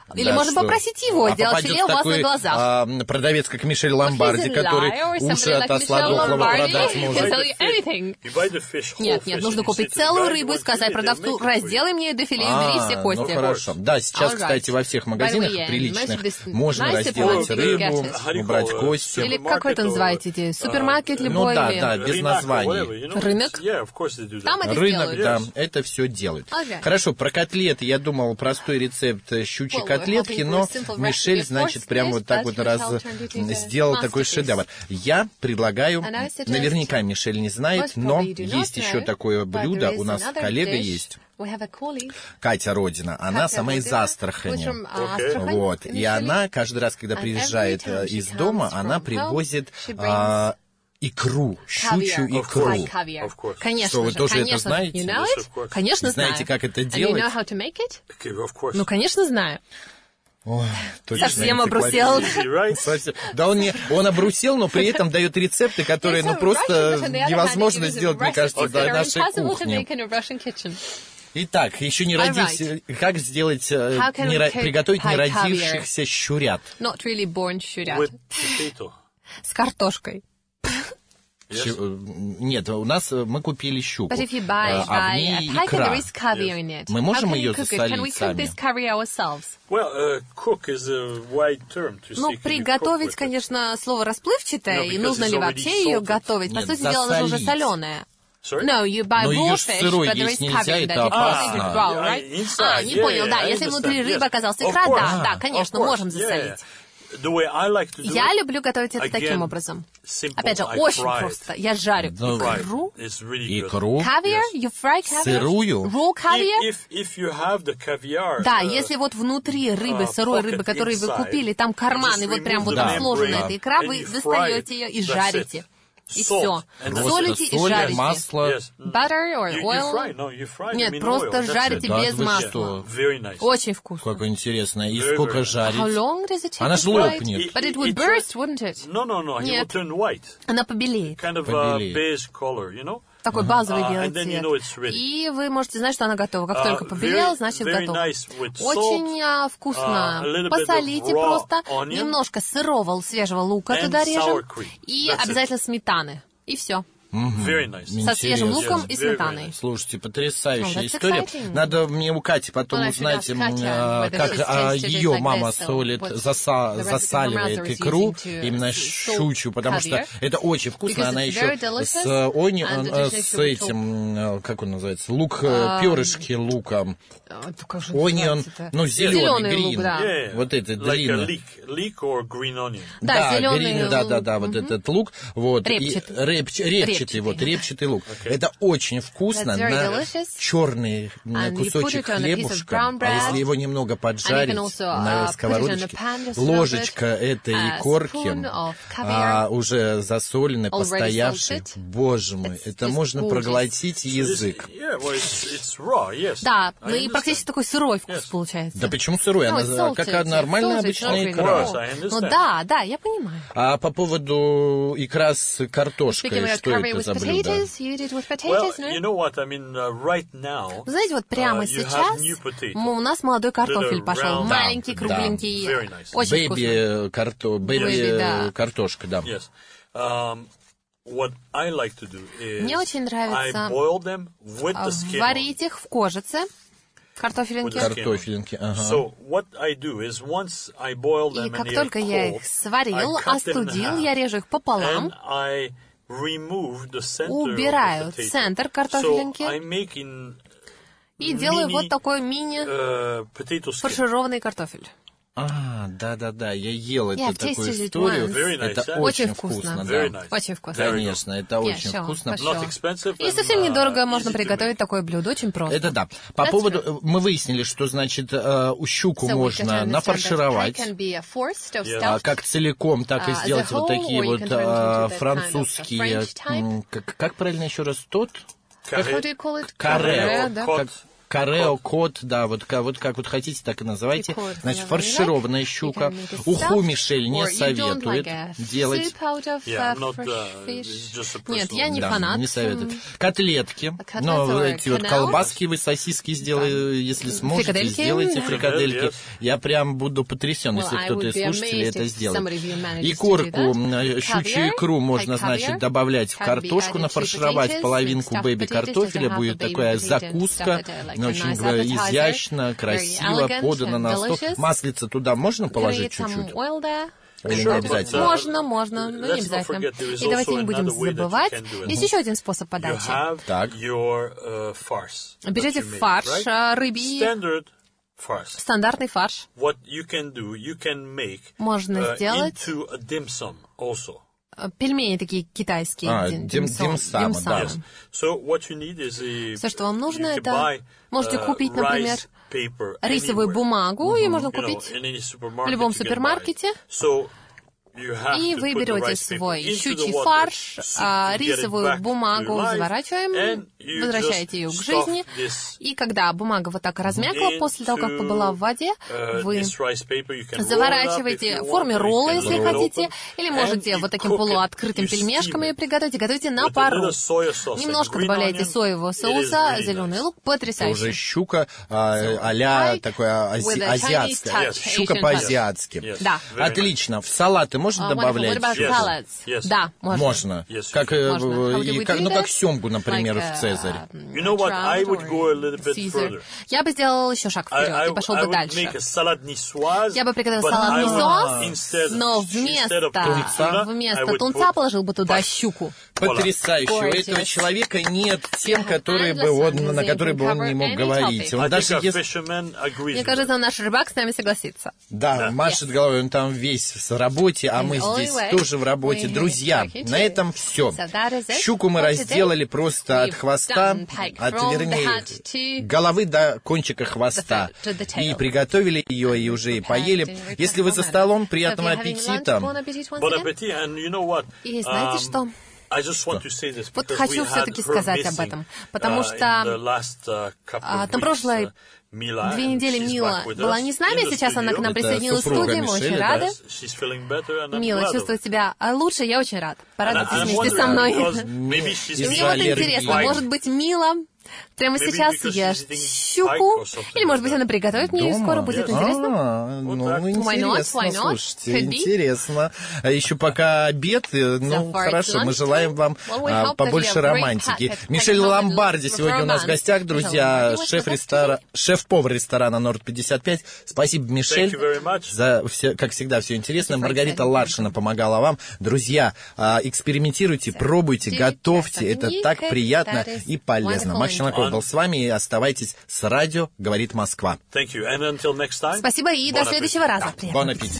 Speaker 6: Или
Speaker 4: Да,
Speaker 6: можно
Speaker 4: что?
Speaker 6: попросить его
Speaker 4: А
Speaker 6: сделать
Speaker 4: попадет
Speaker 6: филе у вас
Speaker 4: такой,
Speaker 6: на глазах.
Speaker 4: а, продавец, как Мишель Ломбарди, который уши от осла дохлого продать может.
Speaker 6: Нет, нет, нужно купить целую рыбу и сказать продавцу, разделай мне это филе и убери все
Speaker 4: А,
Speaker 6: кости.
Speaker 4: ну хорошо. Да, сейчас,
Speaker 6: Alright.
Speaker 4: кстати, во всех магазинах
Speaker 6: By the way,
Speaker 4: приличных
Speaker 6: most of this
Speaker 4: можно
Speaker 6: nice
Speaker 4: разделать
Speaker 6: supermarket
Speaker 4: рыбу,
Speaker 6: gadgets.
Speaker 4: убрать кости.
Speaker 6: Или как вы это называете? Супермаркет
Speaker 4: Ну
Speaker 6: любой?
Speaker 4: да,
Speaker 6: или-
Speaker 4: да, без названий.
Speaker 6: Рынок? Там это
Speaker 4: Рынок,
Speaker 6: сделают.
Speaker 4: да, это все делают.
Speaker 6: Okay.
Speaker 4: Хорошо, про котлеты. Я думал, простой рецепт щучьей
Speaker 6: Well, we're
Speaker 4: котлетки,
Speaker 6: hoping for
Speaker 4: но
Speaker 6: a simple
Speaker 4: Мишель,
Speaker 6: recipe.
Speaker 4: значит,
Speaker 6: Of course,
Speaker 4: прям вот так
Speaker 6: but
Speaker 4: вот
Speaker 6: your
Speaker 4: раз
Speaker 6: child turned it into a
Speaker 4: сделал такой
Speaker 6: masterpiece.
Speaker 4: шедевр. Я предлагаю,
Speaker 6: And I suggest-
Speaker 4: наверняка Мишель не знает,
Speaker 6: Most
Speaker 4: но
Speaker 6: probably you do not
Speaker 4: есть еще
Speaker 6: know,
Speaker 4: такое
Speaker 6: but
Speaker 4: блюдо,
Speaker 6: there is
Speaker 4: у нас
Speaker 6: another
Speaker 4: коллега
Speaker 6: dish.
Speaker 4: есть.
Speaker 6: We have a colleague.
Speaker 4: Катя Родина, она
Speaker 6: Катя
Speaker 4: сама из
Speaker 6: Родина,
Speaker 4: Астрахани.
Speaker 6: who's from, uh, Astrakhan,
Speaker 4: Вот, и
Speaker 6: initially.
Speaker 4: она каждый раз, когда
Speaker 6: And
Speaker 4: приезжает
Speaker 6: every time
Speaker 4: э,
Speaker 6: she
Speaker 4: из
Speaker 6: comes
Speaker 4: дома,
Speaker 6: from
Speaker 4: она
Speaker 6: home,
Speaker 4: привозит
Speaker 6: she brings
Speaker 4: а, икру, щучью
Speaker 6: Caviar.
Speaker 4: икру.
Speaker 6: Fried caviar.
Speaker 5: Of course.
Speaker 6: Конечно
Speaker 4: Что, вы
Speaker 6: же,
Speaker 4: тоже это
Speaker 6: конечно.
Speaker 4: знаете?
Speaker 6: You know
Speaker 5: Yes,
Speaker 6: it?
Speaker 5: of course.
Speaker 6: Конечно
Speaker 4: Знаете,
Speaker 6: знаю.
Speaker 4: как это
Speaker 6: And you
Speaker 4: делать?
Speaker 6: know how to make it?
Speaker 5: Of course.
Speaker 6: Ну, конечно, знаю.
Speaker 4: Ой, точно,
Speaker 6: Совсем
Speaker 4: энциклопедия.
Speaker 6: обрусел.
Speaker 5: Easy, right?
Speaker 4: Совсем. Да он, не, он обрусел, но при этом дает рецепты, которые ну, просто невозможно сделать, мне кажется, за нашей кухней. Итак, еще не родившихся, как сделать, э,
Speaker 6: How can
Speaker 4: не
Speaker 6: we
Speaker 4: ро-
Speaker 6: cook
Speaker 4: приготовить
Speaker 6: pie
Speaker 4: неродившихся щурят.
Speaker 6: Not really born щурят.
Speaker 5: With potato.
Speaker 6: С картошкой.
Speaker 4: Щ- э, Нет, у нас э, мы купили щуку,
Speaker 6: But if you buy,
Speaker 4: э, а в
Speaker 6: buy
Speaker 4: ней
Speaker 6: a pike and
Speaker 4: икра.
Speaker 6: there is caviar in it.
Speaker 4: Мы
Speaker 6: How
Speaker 4: можем
Speaker 6: can
Speaker 4: ее
Speaker 6: we cook it? Can we
Speaker 4: засолить
Speaker 6: cook this
Speaker 4: сами?
Speaker 6: curry ourselves?
Speaker 5: Well, uh, cook is a wide term to
Speaker 6: Ну,
Speaker 5: say. Can you cook
Speaker 6: приготовить,
Speaker 5: with it?
Speaker 6: конечно, слово расплывчатое,
Speaker 5: No,
Speaker 6: и
Speaker 5: because
Speaker 6: нужно
Speaker 5: it's
Speaker 6: ли
Speaker 5: already
Speaker 6: вообще ее
Speaker 5: salted.
Speaker 6: готовить? По
Speaker 4: Нет,
Speaker 6: сути дела, она уже
Speaker 4: засолить.
Speaker 6: соленая.
Speaker 5: Sorry?
Speaker 6: No, you buy
Speaker 4: Но
Speaker 6: raw
Speaker 4: ее ж
Speaker 6: fish,
Speaker 4: сырой
Speaker 6: but there
Speaker 4: есть
Speaker 6: is
Speaker 4: нельзя,
Speaker 6: caviar
Speaker 4: это
Speaker 6: that you put
Speaker 4: опасно.
Speaker 6: in it raw,
Speaker 5: Yeah,
Speaker 6: right?
Speaker 5: inside,
Speaker 6: А, не
Speaker 5: yeah,
Speaker 6: понял, да,
Speaker 5: I
Speaker 6: если внутри
Speaker 5: understand,
Speaker 6: рыба
Speaker 5: yes.
Speaker 6: оказалась
Speaker 5: Of
Speaker 6: икра,
Speaker 5: course.
Speaker 6: да, да,
Speaker 5: Of
Speaker 6: конечно,
Speaker 5: course,
Speaker 6: можем
Speaker 5: yeah.
Speaker 6: засолить.
Speaker 5: The way I like to do
Speaker 6: Я
Speaker 5: it,
Speaker 6: люблю готовить это таким
Speaker 5: again,
Speaker 6: образом.
Speaker 5: simple.
Speaker 6: Опять же,
Speaker 5: I
Speaker 6: очень
Speaker 5: fry it.
Speaker 6: просто. Я жарю
Speaker 4: Ну,
Speaker 5: Fry it.
Speaker 6: икру.
Speaker 5: It's really good.
Speaker 4: Икру.
Speaker 6: Caviar? You fry caviar?
Speaker 4: Сырую?
Speaker 6: Raw caviar?
Speaker 5: If, if you have the caviar,
Speaker 6: Да,
Speaker 5: uh,
Speaker 6: если вот внутри рыбы,
Speaker 5: uh,
Speaker 6: сырой
Speaker 5: pocket
Speaker 6: рыбы, которую вы
Speaker 5: inside,
Speaker 6: купили, там карман, и
Speaker 5: just
Speaker 6: вот прям
Speaker 5: remove
Speaker 6: вот
Speaker 5: the
Speaker 6: сложена
Speaker 5: membrane
Speaker 6: эта икра,
Speaker 5: and
Speaker 6: вы
Speaker 5: you
Speaker 6: достаете
Speaker 5: fry
Speaker 6: ее
Speaker 5: it.
Speaker 6: и
Speaker 5: That's
Speaker 6: жарите.
Speaker 5: it.
Speaker 6: И
Speaker 5: Salt.
Speaker 6: все.
Speaker 5: And
Speaker 4: Просто
Speaker 6: Солите и
Speaker 4: соль,
Speaker 6: жарите.
Speaker 4: масло.
Speaker 5: Yes.
Speaker 6: Butter or
Speaker 5: You, you
Speaker 6: oil?
Speaker 5: fry, no, you fry
Speaker 6: Нет,
Speaker 5: them in
Speaker 6: просто
Speaker 5: oil. That's
Speaker 6: жарите
Speaker 5: it.
Speaker 4: Да,
Speaker 6: без
Speaker 4: вы
Speaker 6: масла.
Speaker 4: что?
Speaker 5: Very nice.
Speaker 6: Очень вкусно.
Speaker 4: Как интересно. И
Speaker 5: Very,
Speaker 4: сколько
Speaker 5: very nice.
Speaker 4: жарить?
Speaker 6: How long does it take
Speaker 4: Она
Speaker 6: to
Speaker 4: ж
Speaker 6: fry?
Speaker 4: лопнет.
Speaker 6: But it
Speaker 5: It-
Speaker 6: would
Speaker 5: it
Speaker 6: burst,
Speaker 5: turn-
Speaker 6: wouldn't it?
Speaker 5: No, no, no. It will
Speaker 6: Нет.
Speaker 5: turn white.
Speaker 6: Она побелеет.
Speaker 5: Kind of uh,
Speaker 4: Побелеет.
Speaker 5: beige color, you know?
Speaker 6: Такой базовый
Speaker 5: Uh,
Speaker 6: белый
Speaker 5: and then you
Speaker 6: цвет.
Speaker 5: know it's ready.
Speaker 6: И вы можете знать, что она готова. Как
Speaker 5: Uh,
Speaker 6: только побелела,
Speaker 5: very-
Speaker 6: значит
Speaker 5: very
Speaker 6: готова.
Speaker 5: nice with salt,
Speaker 6: Очень а,
Speaker 5: uh, a
Speaker 6: вкусно.
Speaker 5: little bit of
Speaker 6: Посолите
Speaker 5: raw
Speaker 6: просто.
Speaker 5: onion,
Speaker 6: Немножко сырого свежего лука
Speaker 5: and
Speaker 6: туда режем.
Speaker 5: sour cream.
Speaker 6: И
Speaker 5: That's it.
Speaker 6: обязательно сметаны. И все.
Speaker 5: Very nice.
Speaker 6: Со свежим
Speaker 4: Интересно.
Speaker 6: луком и
Speaker 5: Yes, very, very
Speaker 6: сметаной.
Speaker 5: nice.
Speaker 4: Слушайте, потрясающая
Speaker 6: Oh, that's
Speaker 4: история.
Speaker 6: exciting.
Speaker 4: Надо мне у Кати потом
Speaker 6: Well, I should
Speaker 4: узнать,
Speaker 6: ask Katya
Speaker 4: а,
Speaker 6: whether
Speaker 4: как
Speaker 6: she's
Speaker 4: а,
Speaker 6: tasted it
Speaker 4: ее
Speaker 6: like
Speaker 4: мама
Speaker 6: this, or
Speaker 4: солит,
Speaker 6: what
Speaker 4: заса-
Speaker 6: the recipe her
Speaker 4: засаливает
Speaker 6: mother is
Speaker 4: икру,
Speaker 6: using to
Speaker 4: именно
Speaker 6: salt
Speaker 4: щучью, потому что
Speaker 6: caviar.
Speaker 4: это очень вкусно.
Speaker 6: Because
Speaker 4: Она
Speaker 6: it's
Speaker 4: еще
Speaker 6: very
Speaker 4: с,
Speaker 6: delicious,
Speaker 4: они-
Speaker 6: and the
Speaker 4: э,
Speaker 6: dish
Speaker 4: с
Speaker 6: next to it
Speaker 4: этим, э, как он называется, лук, э, перышки лука,
Speaker 6: А, это как же
Speaker 4: онион,
Speaker 6: называется-то?
Speaker 4: ну зеленый,
Speaker 6: Зеленый
Speaker 4: грин,
Speaker 6: лук, да.
Speaker 5: Yeah,
Speaker 4: вот это
Speaker 5: like
Speaker 4: длинный.
Speaker 5: a leek, leek or green onion.
Speaker 6: Да, зеленый
Speaker 4: грин, да, да,
Speaker 6: лук.
Speaker 4: да, вот этот лук, вот, и
Speaker 6: Репчатый.
Speaker 4: репч- репчатый,
Speaker 6: Репчатый.
Speaker 4: вот, репчатый лук. Это очень вкусно
Speaker 6: That's very
Speaker 4: на
Speaker 6: delicious.
Speaker 4: черный на
Speaker 6: And you
Speaker 4: кусочек
Speaker 6: put it on a piece of
Speaker 4: хлебушка,
Speaker 6: brown bread.
Speaker 4: а если его немного поджарить
Speaker 6: And you can also,
Speaker 4: на
Speaker 6: uh, put it on a
Speaker 4: сковородочке,
Speaker 6: pan just a little
Speaker 4: ложечка
Speaker 6: bit,
Speaker 4: этой
Speaker 6: a
Speaker 4: икорки,
Speaker 6: spoon of caviar,
Speaker 4: а, уже засоленной,
Speaker 6: already
Speaker 4: постоявшей,
Speaker 6: salted.
Speaker 4: боже мой,
Speaker 6: It's
Speaker 4: это
Speaker 6: just
Speaker 4: можно
Speaker 6: gorgeous.
Speaker 4: проглотить язык.
Speaker 5: Yeah, well, it's, it's raw, yes.
Speaker 6: Да,
Speaker 5: I
Speaker 6: ну и
Speaker 5: understand.
Speaker 6: практически такой сырой вкус
Speaker 5: Yes.
Speaker 6: получается.
Speaker 4: Да почему сырой?
Speaker 6: Ну,
Speaker 4: Она
Speaker 6: it's salted,
Speaker 4: как нормальная
Speaker 6: salted,
Speaker 4: обычная
Speaker 6: not
Speaker 4: икра.
Speaker 6: really
Speaker 5: Of course, I
Speaker 6: raw.
Speaker 5: understand.
Speaker 6: Ну да, да, я понимаю.
Speaker 4: А по поводу икра с картошкой,
Speaker 6: Speaking about
Speaker 4: что
Speaker 6: curry
Speaker 4: это
Speaker 6: with
Speaker 4: за блюдо?
Speaker 6: potatoes, you eat it with
Speaker 5: Well,
Speaker 6: potatoes, no?
Speaker 5: you know what? I mean, uh, right now,
Speaker 6: Вы знаете, вот прямо
Speaker 5: uh, you
Speaker 6: сейчас
Speaker 5: have new potato.
Speaker 6: м, у нас молодой картофель
Speaker 5: Little
Speaker 6: пошел,
Speaker 5: round-
Speaker 6: маленький,
Speaker 5: Да,
Speaker 6: кругленький,
Speaker 5: very nice.
Speaker 6: очень вкусный.
Speaker 4: Бэби, карто... Бэби
Speaker 6: Бэби, да.
Speaker 4: картошка, да.
Speaker 5: yes. Um, what I like to do is
Speaker 6: Мне очень нравится,
Speaker 5: I boil them with
Speaker 6: А,
Speaker 5: the skin on.
Speaker 6: варить их в кожице, картофелинки.
Speaker 5: With the skin.
Speaker 4: Картофелинки, ага.
Speaker 5: So what I do is once I boil them
Speaker 6: И
Speaker 5: and
Speaker 6: как
Speaker 5: they
Speaker 6: только
Speaker 5: are
Speaker 6: я
Speaker 5: cold,
Speaker 6: их сварил,
Speaker 5: I cut them in
Speaker 6: остудил,
Speaker 5: half,
Speaker 6: я режу их пополам,
Speaker 5: and I remove the center
Speaker 6: убираю
Speaker 5: of the potato.
Speaker 6: центр
Speaker 5: So
Speaker 6: картофелинки
Speaker 5: I make in
Speaker 6: и делаю
Speaker 5: mini,
Speaker 6: вот такой мини
Speaker 5: uh, potato skin.
Speaker 6: фаршированный картофель.
Speaker 4: А, да-да-да, я ел
Speaker 6: Yeah,
Speaker 4: эту такую
Speaker 6: I've tasted it
Speaker 4: историю.
Speaker 6: once.
Speaker 5: Very nice,
Speaker 4: Это
Speaker 5: yeah?
Speaker 4: очень
Speaker 6: Очень вкусно.
Speaker 4: вкусно,
Speaker 5: Very
Speaker 4: да.
Speaker 5: nice.
Speaker 6: Очень вкусно.
Speaker 4: Конечно, это
Speaker 6: Yeah,
Speaker 4: очень
Speaker 6: sure,
Speaker 4: вкусно.
Speaker 6: for sure.
Speaker 5: Not expensive
Speaker 6: И
Speaker 5: and,
Speaker 6: совсем
Speaker 5: uh,
Speaker 6: недорого
Speaker 5: easy
Speaker 6: можно
Speaker 5: to
Speaker 6: приготовить
Speaker 5: make.
Speaker 6: такое блюдо, очень просто.
Speaker 4: Это да. По
Speaker 6: That's
Speaker 4: поводу...
Speaker 6: true.
Speaker 4: Мы выяснили, что, значит, э, у щуку
Speaker 6: So we
Speaker 4: можно
Speaker 6: can understand that
Speaker 4: нафаршировать,
Speaker 6: pie can be forced or
Speaker 5: Yeah.
Speaker 4: а,
Speaker 6: stuffed.
Speaker 4: как целиком, так и
Speaker 6: Uh, as a
Speaker 4: сделать вот
Speaker 6: whole,
Speaker 4: такие
Speaker 6: or you
Speaker 4: вот
Speaker 6: can turn it
Speaker 4: а,
Speaker 6: into that
Speaker 4: французские...
Speaker 6: kind of a French type.
Speaker 4: м, Как, как правильно еще раз? Тот?
Speaker 6: How do you call it?
Speaker 4: Каре.
Speaker 6: да?
Speaker 5: Кот.
Speaker 4: Как- Карео, кот, да, вот, вот как вот хотите, так и называйте. Значит, фаршированная щука. Уху Мишель не советует делать.
Speaker 6: Нет, я не
Speaker 4: да,
Speaker 6: фанат.
Speaker 4: Не советует. Котлетки. Но эти вот колбаски вы, сосиски сделали, если сможете, сделайте фрикадельки. Я прям буду потрясен, если кто-то из слушателей это сделает. Икорку, щучью икру можно, значит, добавлять в картошку, нафаршировать половинку бэби-картофеля. Будет такая закуска, очень изящно, красиво, подано на стол. Маслица туда можно положить чуть-чуть? Или не обязательно?
Speaker 6: Можно, можно, но не обязательно. И давайте не будем забывать. Есть еще один способ подачи.
Speaker 4: Так.
Speaker 6: Берете фарш рыбий. Стандартный фарш. Можно сделать пельмени такие китайские.
Speaker 4: А, дим, димсам, да.
Speaker 6: Все, что вам нужно, это можете купить, например, рисовую бумагу, ее можно купить в любом супермаркете. И вы берете свой щучий фарш, а, рисовую бумагу заворачиваем, возвращаете ее к жизни, и когда бумага вот так размякла после того, как побыла в воде, вы заворачиваете в форме ролла, если хотите, или можете вот таким полуоткрытым пельмешком ее приготовить, и готовите на пару. Немножко добавляете соевого соуса, зеленый лук, потрясающе.
Speaker 4: Уже щука а, а-ля такая ази- азиатская, щука по-азиатски.
Speaker 6: Да.
Speaker 4: Отлично. В салаты можно uh, добавлять?
Speaker 6: Yes. Yes. Да, можно.
Speaker 4: Можно.
Speaker 5: Yes,
Speaker 4: как,
Speaker 6: можно.
Speaker 4: И, как, ну, как семгу, например, like, в Цезарь.
Speaker 5: You know what? I would go a little bit further.
Speaker 6: Я бы сделал еще шаг вперед I, I, и пошел бы дальше. Я бы приготовил салат нисуаз, но вместо, вместо тунца положил бы туда щуку.
Speaker 4: Потрясающе. У этого человека нет тем, которые бы он, на которые бы он не мог говорить. Он даже если...
Speaker 6: Мне кажется, наш рыбак с нами согласится.
Speaker 4: Да, машет головой, он там весь в работе, а мы здесь тоже в работе. Друзья, на этом все. Щуку мы разделали просто от хвоста, от, вернее, головы до кончика хвоста. И приготовили ее, и уже и поели. Если вы за столом, приятного аппетита.
Speaker 6: И знаете что? Вот хочу все-таки сказать об этом, потому что а, там прошлой две недели Мила была не с нами, сейчас она к нам присоединилась в студию, мы очень рады. Мила чувствует себя лучше, я очень рад. Порадуйтесь вместе со мной. И мне вот интересно, может быть, Мила прямо сейчас ешь щуку, или, может быть, она приготовит мне ее скоро, будет интересно.
Speaker 4: А, ну,
Speaker 6: Why not?
Speaker 4: интересно,
Speaker 6: Why not?
Speaker 4: слушайте, интересно. А еще пока обед, ну, хорошо, мы желаем вам а, побольше романтики. Мишель Ломбарди сегодня у нас в гостях, друзья, шеф-рестора... шеф-повар ресторана Норд пятьдесят пять. Спасибо, Мишель, за, все, как всегда, все интересно. Маргарита Ларшина помогала вам. Друзья, а, экспериментируйте, пробуйте, готовьте, это так приятно и полезно. Макс Челноков был с вами, и оставайтесь с радио «Говорит Москва».
Speaker 6: Спасибо, и до следующего раза.
Speaker 4: Бон аппетит.